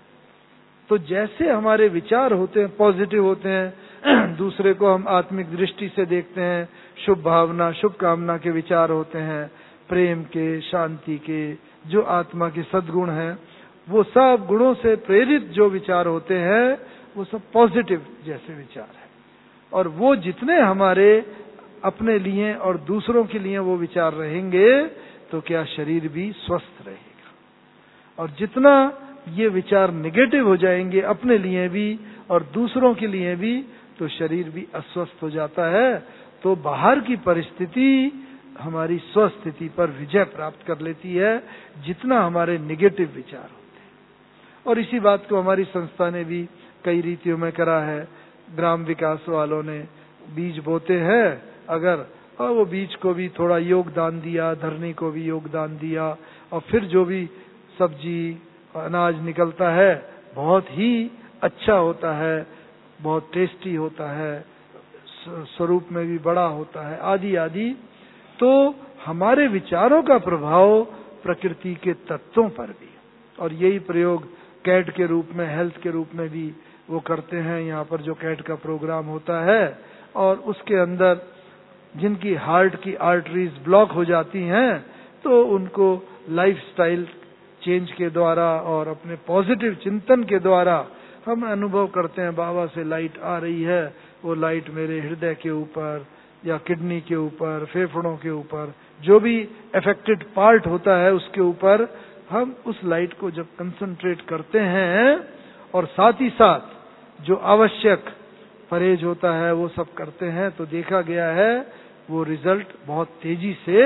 तो जैसे हमारे विचार होते हैं, पॉजिटिव होते हैं, दूसरे को हम आत्मिक दृष्टि से देखते हैं, शुभ भावना, शुभ कामना के विचार होते हैं, प्रेम के, शांति के, जो आत्मा के सद्गुण हैं, वो सब गुणों से प्रेरित जो विचार होते हैं, वो सब पॉजिटिव जैसे विचार है। और वो जितने हमारे अपने लिए और दूसरों के लिए वो विचार रहेंगे, तो क्या शरीर भी स्वस्थ रहेगा। और जितना ये विचार नेगेटिव हो जाएंगे अपने लिए भी और दूसरों के लिए भी, तो शरीर भी अस्वस्थ हो जाता है। तो बाहर की परिस्थिति हमारी स्वस्थिति पर विजय प्राप्त कर लेती है, जितना हमारे नेगेटिव विचार होते हैं। और इसी बात को हमारी संस्था ने भी कई रीतियों में करा है। ग्राम विकास वालों ने बीज बोते हैं अगर, और वो बीज को भी थोड़ा योगदान दिया, धरनी को भी योगदान दिया, और फिर जो भी सब्जी अनाज निकलता है बहुत ही अच्छा होता है, बहुत टेस्टी होता है, स्वरूप में भी बड़ा होता है, आदि आदि। तो हमारे विचारों का प्रभाव प्रकृति के तत्वों पर भी, और यही प्रयोग कैट के रूप में, हेल्थ के रूप में भी वो करते हैं। यहाँ पर जो कैट का प्रोग्राम होता है, और उसके अंदर जिनकी हार्ट की आर्टरीज ब्लॉक हो जाती हैं, तो उनको लाइफस्टाइल चेंज के द्वारा और अपने पॉजिटिव चिंतन के द्वारा हम अनुभव करते हैं, बाबा से लाइट आ रही है, वो लाइट मेरे हृदय के ऊपर या किडनी के ऊपर, फेफड़ों के ऊपर, जो भी अफेक्टेड पार्ट होता है उसके ऊपर हम उस लाइट को जब कंसंट्रेट करते हैं, और साथ ही साथ जो आवश्यक परहेज होता है वो सब करते हैं, तो देखा गया है वो रिजल्ट बहुत तेजी से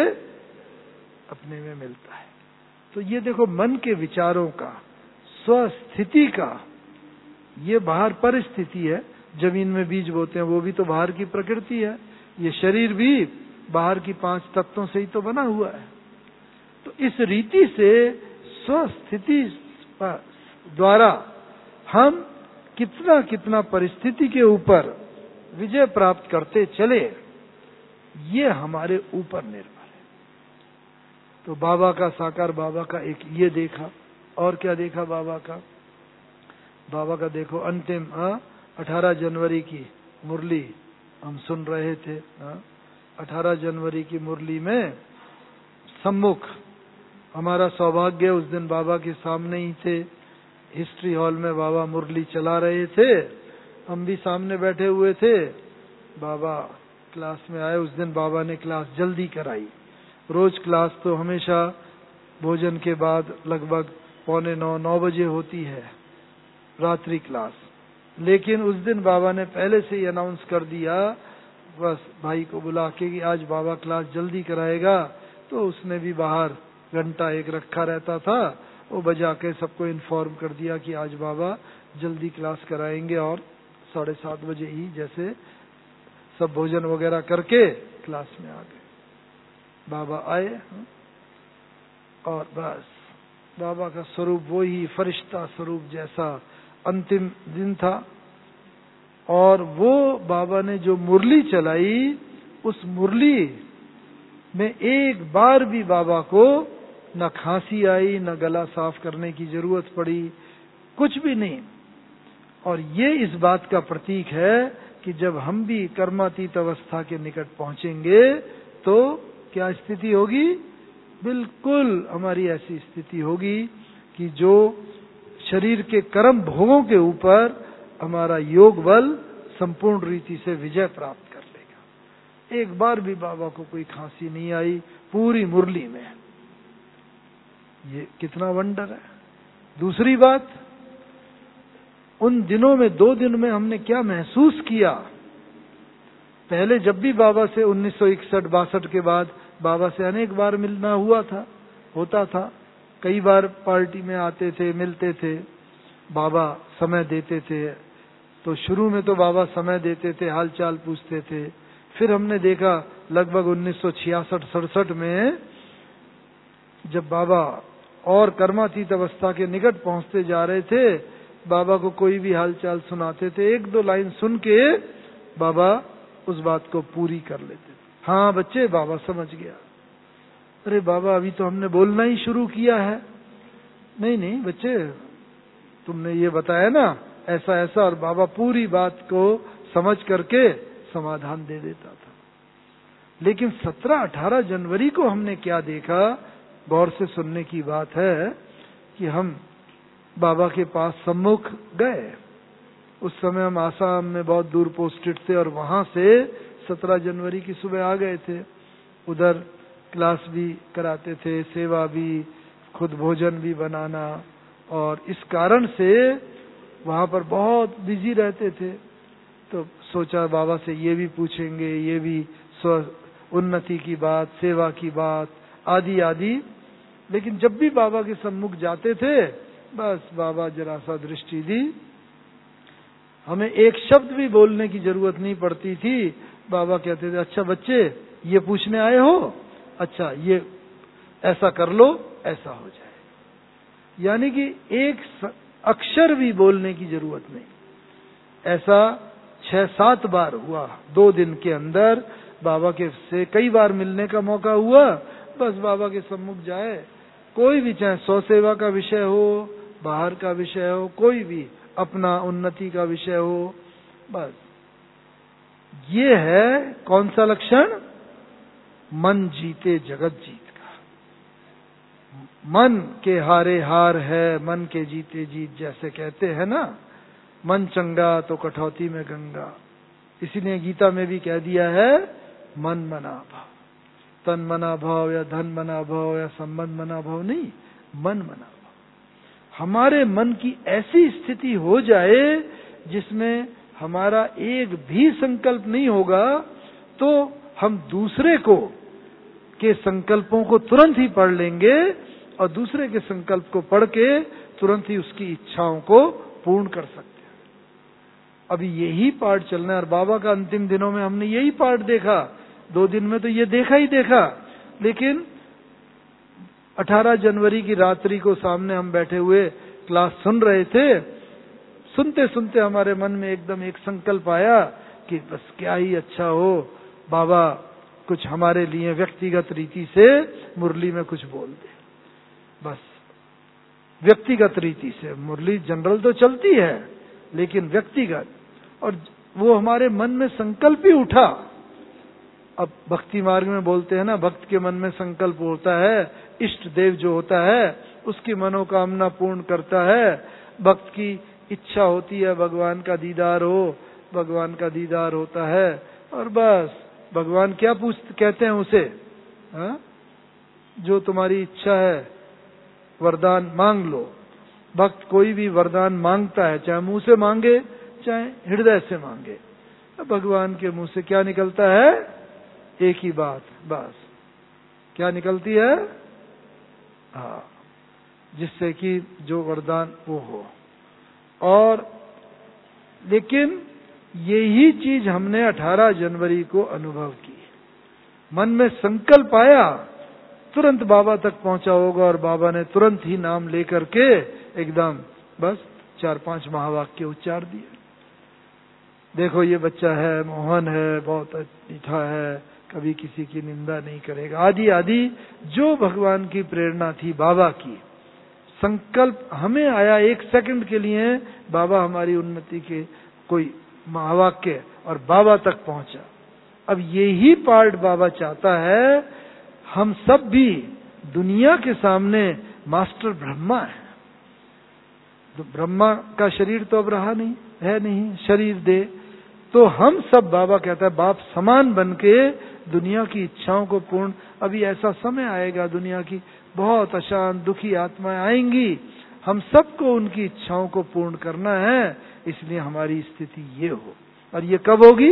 अपने में मिलता है। तो ये देखो, मन के विचारों का, स्वस्थिति का, ये बाहर परिस्थिति है। जमीन में बीज बोते हैं वो भी तो बाहर की प्रकृति है, ये शरीर भी बाहर की 5 तत्वों से ही तो बना हुआ है। तो इस रीति से स्वस्थिति द्वारा हम कितना कितना परिस्थिति के ऊपर विजय प्राप्त करते चले, ये हमारे ऊपर निर्भर है। तो बाबा का साकार, बाबा का एक ये देखा, और क्या देखा बाबा का? बाबा का देखो अंतिम 18 जनवरी की मुरली हम सुन रहे थे 18 जनवरी की मुरली में सम्मुख हमारा सौभाग्य, उस दिन बाबा के सामने ही थे, हिस्ट्री हॉल में बाबा मुरली चला रहे थे, हम भी सामने बैठे हुए थे। बाबा क्लास में आए, उस दिन बाबा ने क्लास जल्दी कराई। रोज क्लास तो हमेशा भोजन के बाद लगभग 8:45-9 बजे होती है रात्रि क्लास, लेकिन उस दिन बाबा ने पहले से ही अनाउंस कर दिया, बस भाई को बुला के कि आज बाबा क्लास जल्दी कराएगा। तो उसने भी बाहर घंटा एक रखा रहता था, वो बजा के सबको इन्फॉर्म कर दिया कि आज बाबा जल्दी क्लास कराएंगे, और 7:30 बजे ही जैसे सब भोजन वगैरह करके क्लास में आ गए। बाबा आए और बस बाबा का स्वरूप वही फरिश्ता स्वरूप जैसा अंतिम दिन था। और वो बाबा ने जो मुरली चलाई, उस मुरली में एक बार भी बाबा को न खांसी आई, न गला साफ करने की जरूरत पड़ी, कुछ भी नहीं। और ये इस बात का प्रतीक है कि जब हम भी कर्मातीत अवस्था के निकट पहुंचेंगे तो क्या स्थिति होगी? बिल्कुल हमारी ऐसी स्थिति होगी कि जो शरीर के कर्म भोगों के ऊपर हमारा योग बल संपूर्ण रीति से विजय प्राप्त कर लेगा। एक बार भी बाबा को कोई खांसी नहीं आई पूरी मुरली में। ये कितना वंडर है। दूसरी बात, उन दिनों में 2 दिन में हमने क्या महसूस किया। पहले जब भी बाबा से 1961-62 के बाद बाबा से अनेक बार मिलना होता था, कई बार पार्टी में आते थे, मिलते थे, बाबा समय देते थे। तो शुरू में तो बाबा समय देते थे, हालचाल पूछते थे। फिर हमने देखा लगभग 1966-67 में जब बाबा और कर्मातीत अवस्था के निकट पहुंचते जा रहे थे, बाबा को कोई भी हालचाल सुनाते थे, 1-2 लाइन सुन के बाबा उस बात को पूरी कर लेते। हाँ बच्चे, बाबा समझ गया। अरे बाबा अभी तो हमने बोलना ही शुरू किया है। नहीं बच्चे, तुमने ये बताया ना ऐसा ऐसा, और बाबा पूरी बात को समझ करके समाधान दे देता था। लेकिन 17-18 जनवरी को हमने क्या देखा, गौर से सुनने की बात है कि हम बाबा के पास सम्मुख गए। उस समय हम आसाम में बहुत दूर पोस्टेड थे और वहां से 17 जनवरी की सुबह आ गए थे। उधर क्लास भी कराते थे, सेवा भी, खुद भोजन भी बनाना, और इस कारण से वहां पर बहुत बिजी रहते थे। तो सोचा बाबा से ये भी पूछेंगे, ये भी स्व उन्नति की बात, सेवा की बात, आदि आदि। लेकिन जब भी बाबा के सम्मुख जाते थे, बस बाबा जरा सा दृष्टि दी, हमें एक शब्द भी बोलने की जरूरत नहीं पड़ती थी। बाबा कहते थे, अच्छा बच्चे ये पूछने आए हो, अच्छा ये ऐसा कर लो, ऐसा हो जाए। यानी कि एक अक्षर भी बोलने की जरूरत नहीं। ऐसा 6-7 बार हुआ 2 दिन के अंदर। बाबा के से कई बार मिलने का मौका हुआ। बस बाबा के सम्मुख जाए, कोई भी, चाहे 100 सेवा का विषय हो, बाहर का विषय हो, कोई भी अपना उन्नति का विषय हो, बस ये है कौन सा लक्षण? मन जीते जगत जीत का। मन के हारे हार है, मन के जीते जीत, जैसे कहते हैं ना, मन चंगा तो कठौती में गंगा। इसीलिए गीता में भी कह दिया है, मन मना भाव। तन मना भाव या धन मना भाव या संबंध मना भाव नहीं, मन मना भाव। हमारे मन की ऐसी स्थिति हो जाए जिसमें हमारा एक भी संकल्प नहीं होगा, तो हम दूसरे को के संकल्पों को तुरंत ही पढ़ लेंगे और दूसरे के संकल्प को पढ़ के तुरंत ही उसकी इच्छाओं को पूर्ण कर सकते हैं। अभी यही पाठ चलना है, और बाबा का अंतिम दिनों में हमने यही पाठ देखा। 2 दिन में तो ये देखा ही देखा, लेकिन 18 जनवरी की रात्रि को सामने हम बैठे हुए क्लास सुन रहे थे। सुनते सुनते हमारे मन में एकदम एक संकल्प आया कि बस क्या ही अच्छा हो, बाबा कुछ हमारे लिए व्यक्तिगत रीति से मुरली में कुछ बोल दे। बस व्यक्तिगत रीति से, मुरली जनरल तो चलती है लेकिन व्यक्तिगत। और वो हमारे मन में संकल्प ही उठा। अब भक्ति मार्ग में बोलते हैं ना, भक्त के मन में संकल्प होता है, इष्ट देव जो होता है उसकी मनोकामना पूर्ण करता है। भक्त की इच्छा होती है भगवान का दीदार हो, भगवान का दीदार होता है, और बस भगवान क्या कहते हैं उसे, हा? जो तुम्हारी इच्छा है वरदान मांग लो। भक्त कोई भी वरदान मांगता है, चाहे मुंह से मांगे चाहे हृदय से मांगे, भगवान के मुंह से क्या निकलता है, एक ही बात, बस क्या निकलती है, हाँ, जिससे कि जो वरदान वो हो। और लेकिन यही चीज हमने 18 जनवरी को अनुभव की। मन में संकल्प आया, तुरंत बाबा तक पहुंचा होगा, और बाबा ने तुरंत ही नाम लेकर के एकदम बस 4-5 महावाक्य उच्चार दिए। देखो ये बच्चा है, मोहन है, बहुत मीठा है, कभी किसी की निंदा नहीं करेगा, आदि आदि जो भगवान की प्रेरणा थी बाबा की। संकल्प हमें आया 1 सेकंड के लिए, बाबा हमारी उन्नति के कोई महावाक्य, और बाबा तक पहुंचा। अब यही पार्ट बाबा चाहता है, हम सब भी दुनिया के सामने मास्टर ब्रह्मा है। तो ब्रह्मा का शरीर तो अब रहा नहीं है, नहीं शरीर दे, तो हम सब, बाबा कहता है, बाप समान बनके दुनिया की इच्छाओं को पूर्ण। अभी ऐसा समय आएगा, दुनिया की बहुत अशांत दुखी आत्माएं आएंगी, हम सबको उनकी इच्छाओं को पूर्ण करना है, इसलिए हमारी स्थिति ये हो। और ये कब होगी,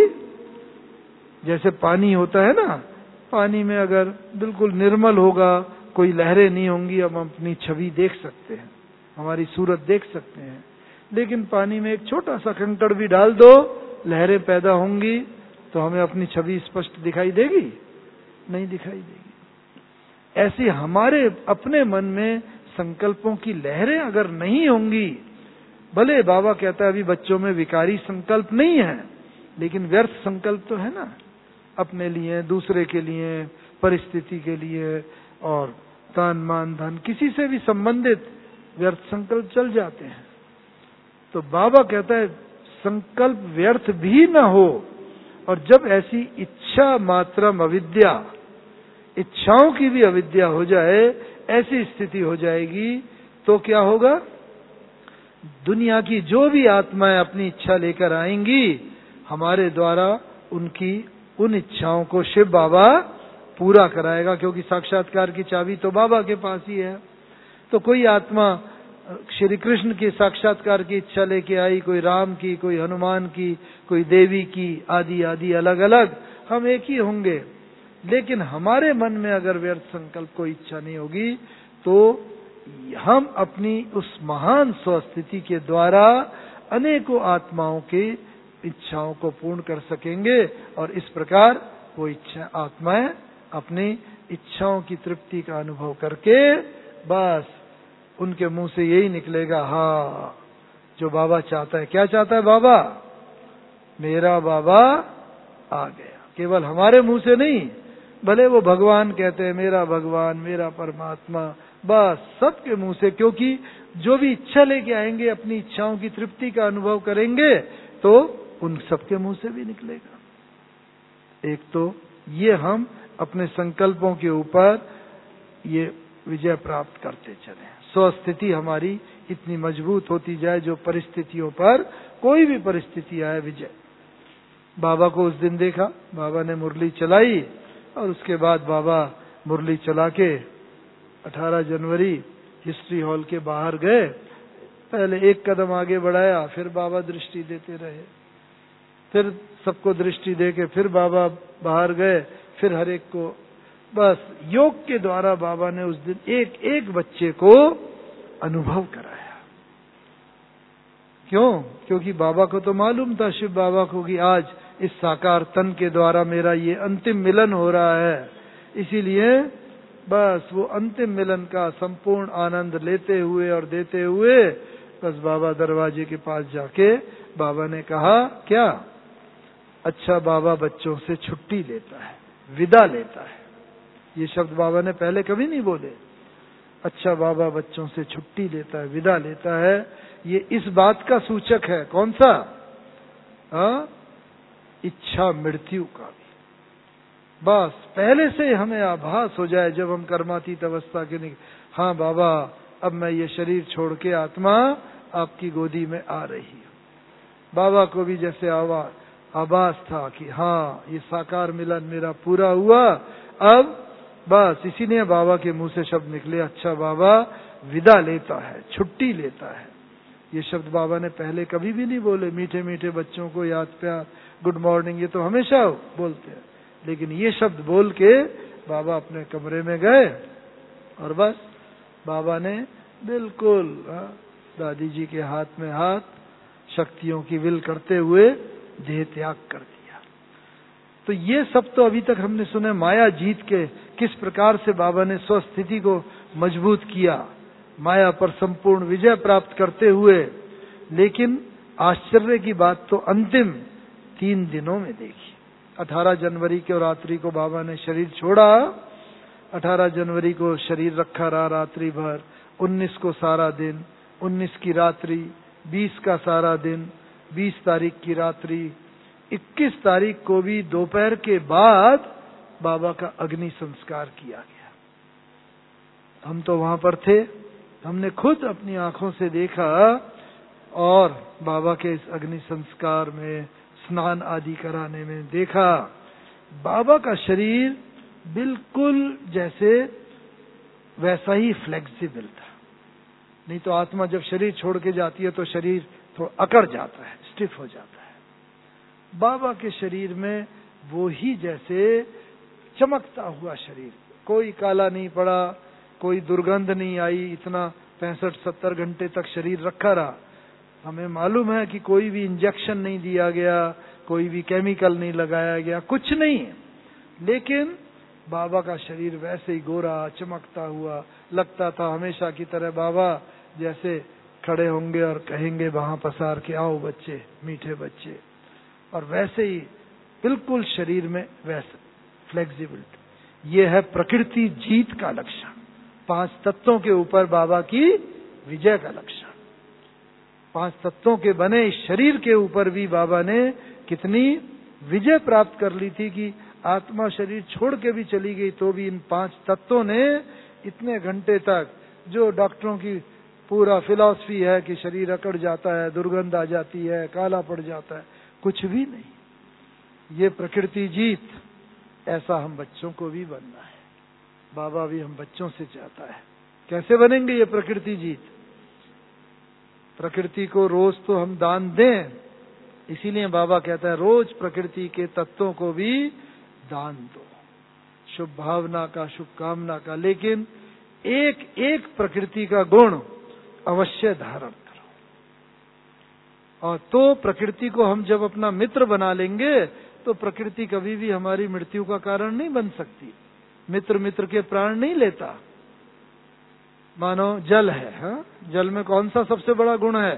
जैसे पानी होता है ना, पानी में अगर बिल्कुल निर्मल होगा, कोई लहरें नहीं होंगी, हम अपनी छवि देख सकते हैं, हमारी सूरत देख सकते हैं। लेकिन पानी में एक छोटा सा कंकड़ भी डाल दो, लहरें पैदा होंगी, तो हमें अपनी छवि स्पष्ट दिखाई देगी, नहीं दिखाई देगी। ऐसे हमारे अपने मन में संकल्पों की लहरें अगर नहीं होंगी, भले बाबा कहता है अभी बच्चों में विकारी संकल्प नहीं है, लेकिन व्यर्थ संकल्प तो है ना, अपने लिए, दूसरे के लिए, परिस्थिति के लिए, और तन मान धन किसी से भी संबंधित व्यर्थ संकल्प चल जाते हैं। तो बाबा कहता है संकल्प व्यर्थ भी न हो, और जब ऐसी इच्छा मात्रम अविद्या, इच्छाओं की भी अविद्या हो जाए, ऐसी स्थिति हो जाएगी, तो क्या होगा, दुनिया की जो भी आत्माएं अपनी इच्छा लेकर आएंगी, हमारे द्वारा उनकी उन इच्छाओं को शिव बाबा पूरा कराएगा, क्योंकि साक्षात्कार की चाबी तो बाबा के पास ही है। तो कोई आत्मा श्री कृष्ण के साक्षात्कार की इच्छा लेके आई, कोई राम की, कोई हनुमान की, कोई देवी की, आदि आदि अलग अलग, हम एक ही होंगे। लेकिन हमारे मन में अगर व्यर्थ संकल्प कोई इच्छा नहीं होगी, तो हम अपनी उस महान स्वस्थिति के द्वारा अनेकों आत्माओं की इच्छाओं को पूर्ण कर सकेंगे, और इस प्रकार वो इच्छा आत्माएं अपनी इच्छाओं की तृप्ति का अनुभव करके बस उनके मुंह से यही निकलेगा, हाँ जो बाबा चाहता है। क्या चाहता है बाबा, मेरा बाबा आ गया। केवल हमारे मुंह से नहीं, भले वो भगवान कहते हैं मेरा भगवान, मेरा परमात्मा, बस सबके मुंह से, क्योंकि जो भी इच्छा लेके आएंगे, अपनी इच्छाओं की तृप्ति का अनुभव करेंगे, तो उन सबके मुंह से भी निकलेगा। एक तो ये हम अपने संकल्पों के ऊपर ये विजय प्राप्त करते चले, स्वस्थिति हमारी इतनी मजबूत होती जाए, जो परिस्थितियों पर कोई भी परिस्थिति आए, विजय। बाबा को उस दिन देखा, बाबा ने मुरली चलाई, और उसके बाद बाबा मुरली चला के 18 जनवरी हिस्ट्री हॉल के बाहर गए। पहले एक कदम आगे बढ़ाया, फिर बाबा दृष्टि देते रहे, फिर सबको दृष्टि देके फिर बाबा बाहर गए, फिर हर एक को, बस योग के द्वारा बाबा ने उस दिन एक एक बच्चे को अनुभव कराया। क्यों? क्योंकि बाबा को तो मालूम था, शिव बाबा को, कि आज इस साकार तन के द्वारा मेरा ये अंतिम मिलन हो रहा है। इसीलिए बस वो अंतिम मिलन का संपूर्ण आनंद लेते हुए और देते हुए, बस बाबा दरवाजे के पास जाके बाबा ने कहा, क्या अच्छा बाबा बच्चों से छुट्टी लेता है, विदा लेता है। ये शब्द बाबा ने पहले कभी नहीं बोले। अच्छा बाबा बच्चों से छुट्टी लेता है, विदा लेता है, ये इस बात का सूचक है। कौन सा? इच्छा मृत्यु का भी। बस पहले से हमें आभास हो जाए जब हम कर्मातीत अवस्था के हाँ बाबा, अब मैं ये शरीर छोड़ के आत्मा आपकी गोदी में आ रही हूँ। बाबा को भी जैसे आभास था कि हाँ ये साकार मिलन मेरा पूरा हुआ, अब बस इसीलिए बाबा के मुंह से शब्द निकले, अच्छा बाबा विदा लेता है, छुट्टी लेता है। ये शब्द बाबा ने पहले कभी भी नहीं बोले। मीठे मीठे बच्चों को याद प्यार, गुड मॉर्निंग, ये तो हमेशा बोलते हैं, लेकिन ये शब्द बोल के बाबा अपने कमरे में गए और बस बाबा ने बिल्कुल दादी जी के हाथ में हाथ, शक्तियों की विल करते हुए देह त्याग कर दिया। तो ये सब तो अभी तक हमने सुने माया जीत के किस प्रकार से बाबा ने स्वस्थिति को मजबूत किया, माया पर संपूर्ण विजय प्राप्त करते हुए। लेकिन आश्चर्य की बात तो अंतिम 3 दिनों में देखी। 18 जनवरी को रात्रि को बाबा ने शरीर छोड़ा, 18 जनवरी को शरीर रखा रहा रात्रि भर, 19 को सारा दिन, 19 की रात्रि, 20 का सारा दिन, 20 तारीख की रात्रि, 21 तारीख को भी दोपहर के बाद बाबा का अग्नि संस्कार किया गया। हम तो वहां पर थे, हमने खुद अपनी आंखों से देखा और बाबा के इस अग्नि संस्कार में स्नान आदि कराने में देखा बाबा का शरीर बिल्कुल जैसे वैसा ही फ्लेक्सिबल था। नहीं तो आत्मा जब शरीर छोड़ के जाती है तो शरीर थोड़ा अकड़ जाता है, स्टिफ हो जाता है। बाबा के शरीर में वो ही जैसे चमकता हुआ शरीर, कोई काला नहीं पड़ा, कोई दुर्गंध नहीं आई। इतना 65-70 घंटे तक शरीर रखा रहा। हमें मालूम है कि कोई भी इंजेक्शन नहीं दिया गया, कोई भी केमिकल नहीं लगाया गया, कुछ नहीं, लेकिन बाबा का शरीर वैसे ही गोरा चमकता हुआ लगता था। हमेशा की तरह बाबा जैसे खड़े होंगे और कहेंगे वहां पसार के आओ बच्चे, मीठे बच्चे, और वैसे ही बिल्कुल शरीर में वैसे फ्लेक्सिबिलिटी। ये है प्रकृति जीत का लक्षण, 5 तत्वों के ऊपर बाबा की विजय का लक्षण। 5 तत्वों के बने इस शरीर के ऊपर भी बाबा ने कितनी विजय प्राप्त कर ली थी कि आत्मा शरीर छोड़ के भी चली गई तो भी इन 5 तत्वों ने इतने घंटे तक, जो डॉक्टरों की पूरा फिलॉसफी है कि शरीर अकड़ जाता है, दुर्गंध आ जाती है, काला पड़ जाता है, कुछ भी नहीं। ये प्रकृति जीत, ऐसा हम बच्चों को भी बनना है। बाबा भी हम बच्चों से चाहता है। कैसे बनेंगे ये प्रकृति जीत? प्रकृति को रोज तो हम दान दें, इसीलिए बाबा कहता है रोज प्रकृति के तत्वों को भी दान दो, शुभ भावना का, शुभ कामना का, लेकिन एक एक प्रकृति का गुण अवश्य धारण करो। और तो प्रकृति को हम जब अपना मित्र बना लेंगे तो प्रकृति कभी भी हमारी मृत्यु का कारण नहीं बन सकती। मित्र मित्र के प्राण नहीं लेता। मानो जल है, हाँ? जल में कौन सा सबसे बड़ा गुण है?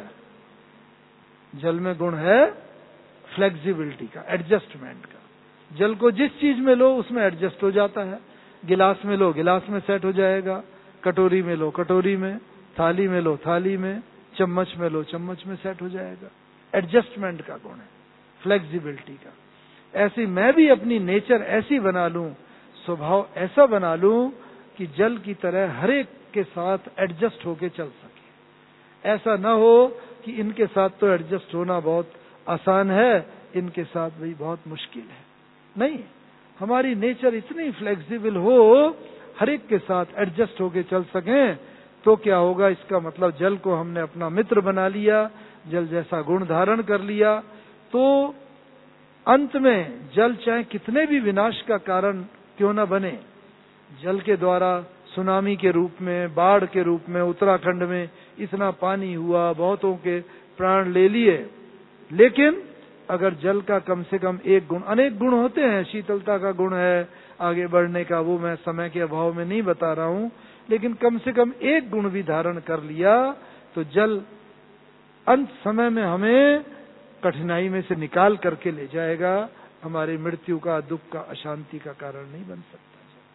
जल में गुण है फ्लेक्सिबिलिटी का, एडजस्टमेंट का। जल को जिस चीज में लो उसमें एडजस्ट हो जाता है। गिलास में लो, गिलास में सेट हो जाएगा। कटोरी में लो, कटोरी में। थाली में लो, थाली में। चम्मच में लो, चम्मच में सेट हो जाएगा। एडजस्टमेंट का गुण है, फ्लेक्सिबिलिटी का। ऐसी मैं भी अपनी नेचर ऐसी बना लूं, स्वभाव ऐसा बना लूं कि जल की तरह हर एक के साथ एडजस्ट होके चल सके। ऐसा न हो कि इनके साथ तो एडजस्ट होना बहुत आसान है, इनके साथ भी बहुत मुश्किल है। नहीं, हमारी नेचर इतनी फ्लेक्सिबल हो, हर एक के साथ एडजस्ट होके चल सकें, तो क्या होगा? इसका मतलब जल को हमने अपना मित्र बना लिया, जल जैसा गुण धारण कर लिया, तो अंत में जल चाहे कितने भी विनाश का कारण क्यों न बने, जल के द्वारा सुनामी के रूप में, बाढ़ के रूप में उत्तराखंड में इतना पानी हुआ, बहुतों के प्राण ले लिए, लेकिन अगर जल का कम से कम एक गुण, अनेक गुण होते हैं, शीतलता का गुण है, आगे बढ़ने का, वो मैं समय के अभाव में नहीं बता रहा हूं, लेकिन कम से कम एक गुण भी धारण कर लिया तो जल अंत समय में हमें कठिनाई में से निकाल करके ले जाएगा। हमारी मृत्यु का, दुख का, अशांति का कारण नहीं बन सकता।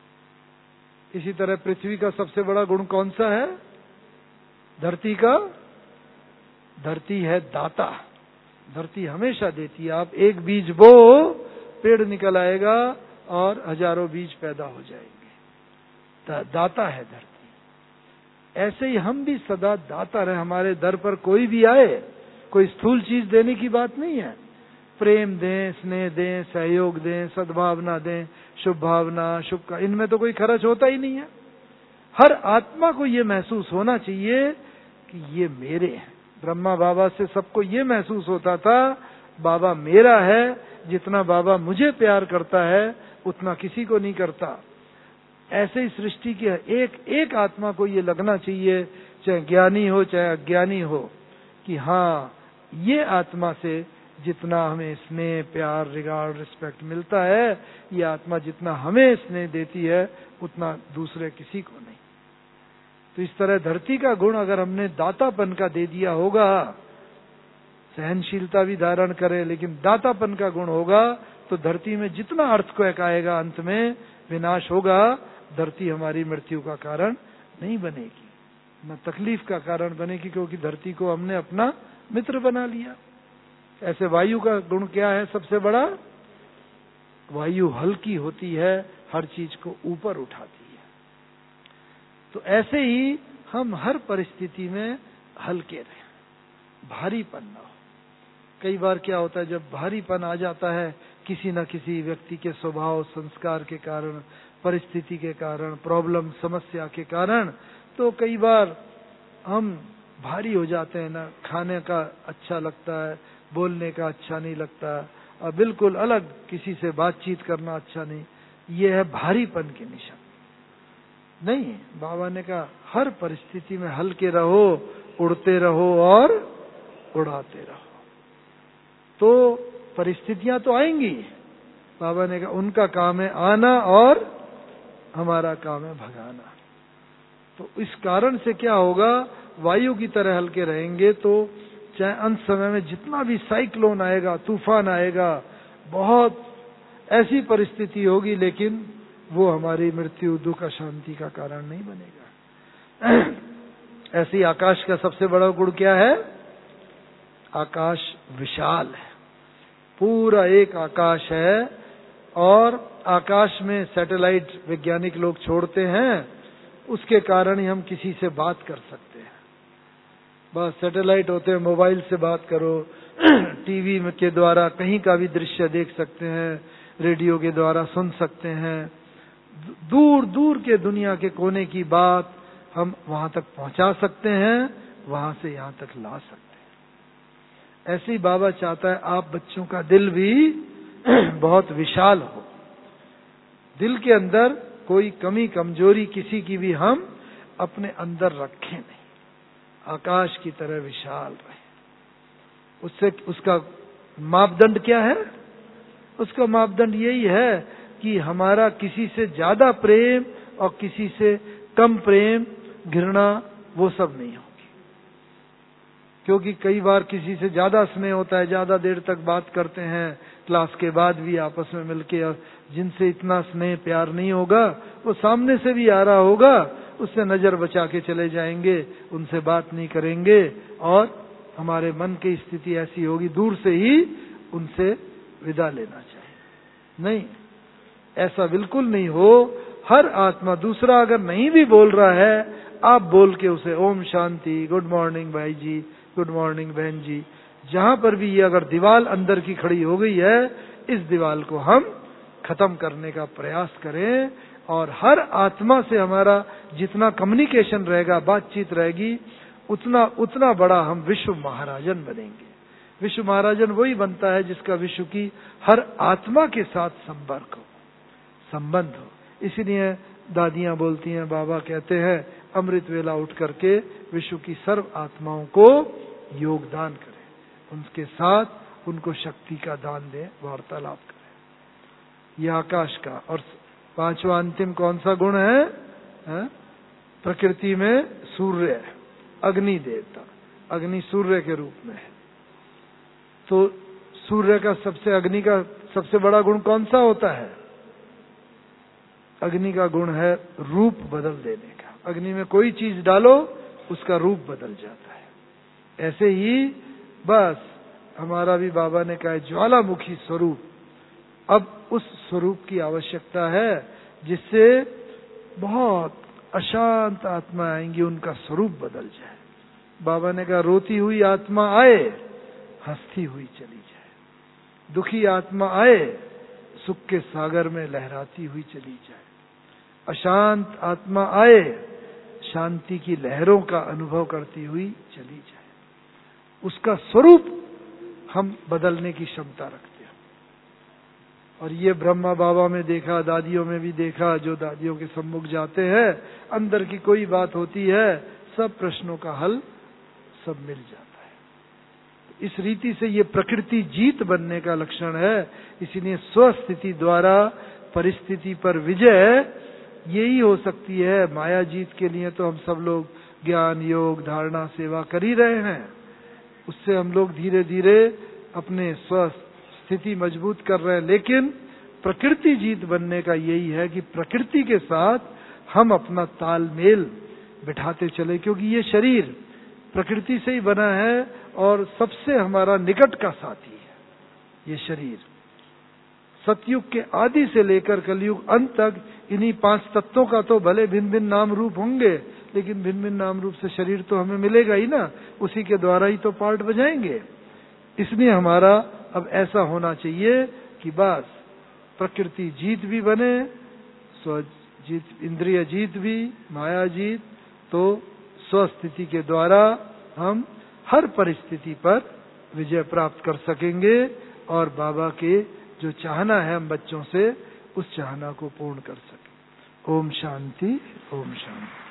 इसी तरह पृथ्वी का सबसे बड़ा गुण कौन सा है? धरती का? धरती है दाता। धरती हमेशा देती है। आप एक बीज बो, पेड़ निकल आएगा और हजारों बीज पैदा हो जाएंगे। दाता है धरती। ऐसे ही हम भी सदा दाता रहे। हमारे दर पर कोई भी आए, कोई स्थूल चीज देने की बात नहीं है। प्रेम दें, स्नेह दें, सहयोग दें, सद्भावना दें, शुभ भावना, शुभ का, इनमें तो कोई खर्च होता ही नहीं है। हर आत्मा को ये महसूस होना चाहिए कि ये मेरे हैं। ब्रह्मा बाबा से सबको ये महसूस होता था, बाबा मेरा है। जितना बाबा मुझे प्यार करता है उतना किसी को नहीं करता। ऐसे ही सृष्टि की एक एक आत्मा को ये लगना चाहिए, चाहे ज्ञानी हो चाहे अज्ञानी हो, कि हाँ, ये आत्मा से जितना हमें स्नेह, प्यार, रिगार्ड, रिस्पेक्ट मिलता है, ये आत्मा जितना हमें स्नेह देती है उतना दूसरे किसी को नहीं। तो इस तरह धरती का गुण अगर हमने दातापन का दे दिया होगा, सहनशीलता भी धारण करे लेकिन दातापन का गुण होगा, तो धरती में जितना अर्थक्वेक आएगा, अंत में विनाश होगा, धरती हमारी मृत्यु का कारण नहीं बनेगी, न तकलीफ का कारण बनेगी, क्योंकि धरती को हमने अपना मित्र बना लिया। ऐसे वायु का गुण क्या है सबसे बड़ा? वायु हल्की होती है, हर चीज को ऊपर उठाती है। तो ऐसे ही हम हर परिस्थिति में हल्के रहें, भारीपन न हो। कई बार क्या होता है, जब भारीपन आ जाता है किसी न किसी व्यक्ति के स्वभाव, संस्कार के कारण, परिस्थिति के कारण, प्रॉब्लम, समस्या के कारण, तो कई बार हम भारी हो जाते हैं। ना खाने का अच्छा लगता है, बोलने का अच्छा नहीं लगता, और बिल्कुल अलग किसी से बातचीत करना अच्छा नहीं। ये है भारीपन के निशान। नहीं, बाबा ने कहा हर परिस्थिति में हल्के रहो, उड़ते रहो और उड़ाते रहो। तो परिस्थितियां तो आएंगी, बाबा ने कहा उनका काम है आना और हमारा काम है भगाना। तो इस कारण से क्या होगा, वायु की तरह हल्के रहेंगे तो चाहे अंत समय में जितना भी साइक्लोन आएगा, तूफान आएगा, बहुत ऐसी परिस्थिति होगी, लेकिन वो हमारी मृत्यु, दुख, अशांति का कारण नहीं बनेगा। ऐसे ही आकाश का सबसे बड़ा गुण क्या है? आकाश विशाल है, पूरा एक आकाश है, और आकाश में सैटेलाइट वैज्ञानिक लोग छोड़ते हैं, उसके कारण ही हम किसी से बात कर सकते हैं। बस सैटेलाइट होते हैं, मोबाइल से बात करो, टीवी के द्वारा कहीं का भी दृश्य देख सकते हैं, रेडियो के द्वारा सुन सकते हैं, दूर दूर के दुनिया के कोने की बात हम वहां तक पहुंचा सकते हैं, वहां से यहां तक ला सकते हैं। ऐसे ही बाबा चाहता है आप बच्चों का दिल भी बहुत विशाल हो, दिल के अंदर कोई कमी कमजोरी किसी की भी हम अपने अंदर रखें नहीं, आकाश की तरह विशाल रहे। उससे उसका मापदंड क्या है? उसका मापदंड यही है कि हमारा किसी से ज्यादा प्रेम और किसी से कम प्रेम, घृणा, वो सब नहीं होगी। क्योंकि कई बार किसी से ज्यादा स्नेह होता है, ज्यादा देर तक बात करते हैं, क्लास के बाद भी आपस में मिलके, और जिनसे इतना स्नेह प्यार नहीं होगा, वो सामने से भी आ रहा होगा, उससे नजर बचा के चले जाएंगे, उनसे बात नहीं करेंगे, और हमारे मन की स्थिति ऐसी होगी, दूर से ही उनसे विदा लेना चाहिए। नहीं, ऐसा बिल्कुल नहीं हो। हर आत्मा, दूसरा अगर नहीं भी बोल रहा है, आप बोल के उसे ओम शांति, गुड मॉर्निंग भाई जी, गुड मॉर्निंग बहन जी, जहां पर भी ये अगर दीवार अंदर की खड़ी हो गई है, इस दीवार को हम खत्म करने का प्रयास करें, और हर आत्मा से हमारा जितना कम्युनिकेशन रहेगा, बातचीत रहेगी, उतना बड़ा हम विश्व महाराजन बनेंगे। विश्व महाराजन वही बनता है जिसका विश्व की हर आत्मा के साथ संबंध हो। इसलिए दादियां बोलती हैं, बाबा कहते हैं, अमृत वेला उठ करके विश्व की सर्व आत्माओं को योगदान करें, उनके साथ उनको शक्ति का दान दें, वार्तालाप करें। यह आकाश का। और पांचवा अंतिम कौन सा गुण है? प्रकृति में सूर्य, अग्नि देवता, अग्नि सूर्य के रूप में है। तो सूर्य का अग्नि का सबसे बड़ा गुण कौन सा होता है? अग्नि का गुण है रूप बदल देने का। अग्नि में कोई चीज डालो, उसका रूप बदल जाता है। ऐसे ही बस हमारा भी बाबा ने कहा ज्वालामुखी स्वरूप। अब उस स्वरूप की आवश्यकता है जिससे बहुत अशांत आत्मा आएंगी, उनका स्वरूप बदल जाए। बाबा ने कहा रोती हुई आत्मा आए, हंसती हुई चली जाए। दुखी आत्मा आए, सुख के सागर में लहराती हुई चली जाए। अशांत आत्मा आए, शांति की लहरों का अनुभव करती हुई चली जाए। उसका स्वरूप हम बदलने की क्षमता रखते हैं। और ये ब्रह्मा बाबा में देखा, दादियों में भी देखा, जो दादियों के सम्मुख जाते हैं, अंदर की कोई बात होती है, सब प्रश्नों का हल सब मिल जाता है। इस रीति से ये प्रकृति जीत बनने का लक्षण है। इसीलिए स्वस्थिति द्वारा परिस्थिति पर विजय यही हो सकती है। माया जीत के लिए तो हम सब लोग ज्ञान, योग, धारणा, सेवा कर ही रहे हैं। उससे हम लोग धीरे धीरे अपने स्वस्थ स्थिति मजबूत कर रहे हैं। लेकिन प्रकृति जीत बनने का यही है कि प्रकृति के साथ हम अपना तालमेल बिठाते चले, क्योंकि ये शरीर प्रकृति से ही बना है और सबसे हमारा निकट का साथी है। ये शरीर सतयुग के आदि से लेकर कलयुग अंत तक इन्हीं 5 तत्वों का तो भले भिन्न भिन्न नाम रूप होंगे, लेकिन भिन्न भिन्न नाम रूप से शरीर तो हमें मिलेगा ही ना, उसी के द्वारा ही तो पार्ट बजाएंगे। इसलिए हमारा अब ऐसा होना चाहिए कि बस प्रकृति जीत भी बने, स्व जीत, इंद्रिय जीत भी, माया जीत, तो स्वस्थिति के द्वारा हम हर परिस्थिति पर विजय प्राप्त कर सकेंगे और बाबा के जो चाहना है हम बच्चों से, उस चाहना को पूर्ण कर सकें। ओम शांति, ओम शांति।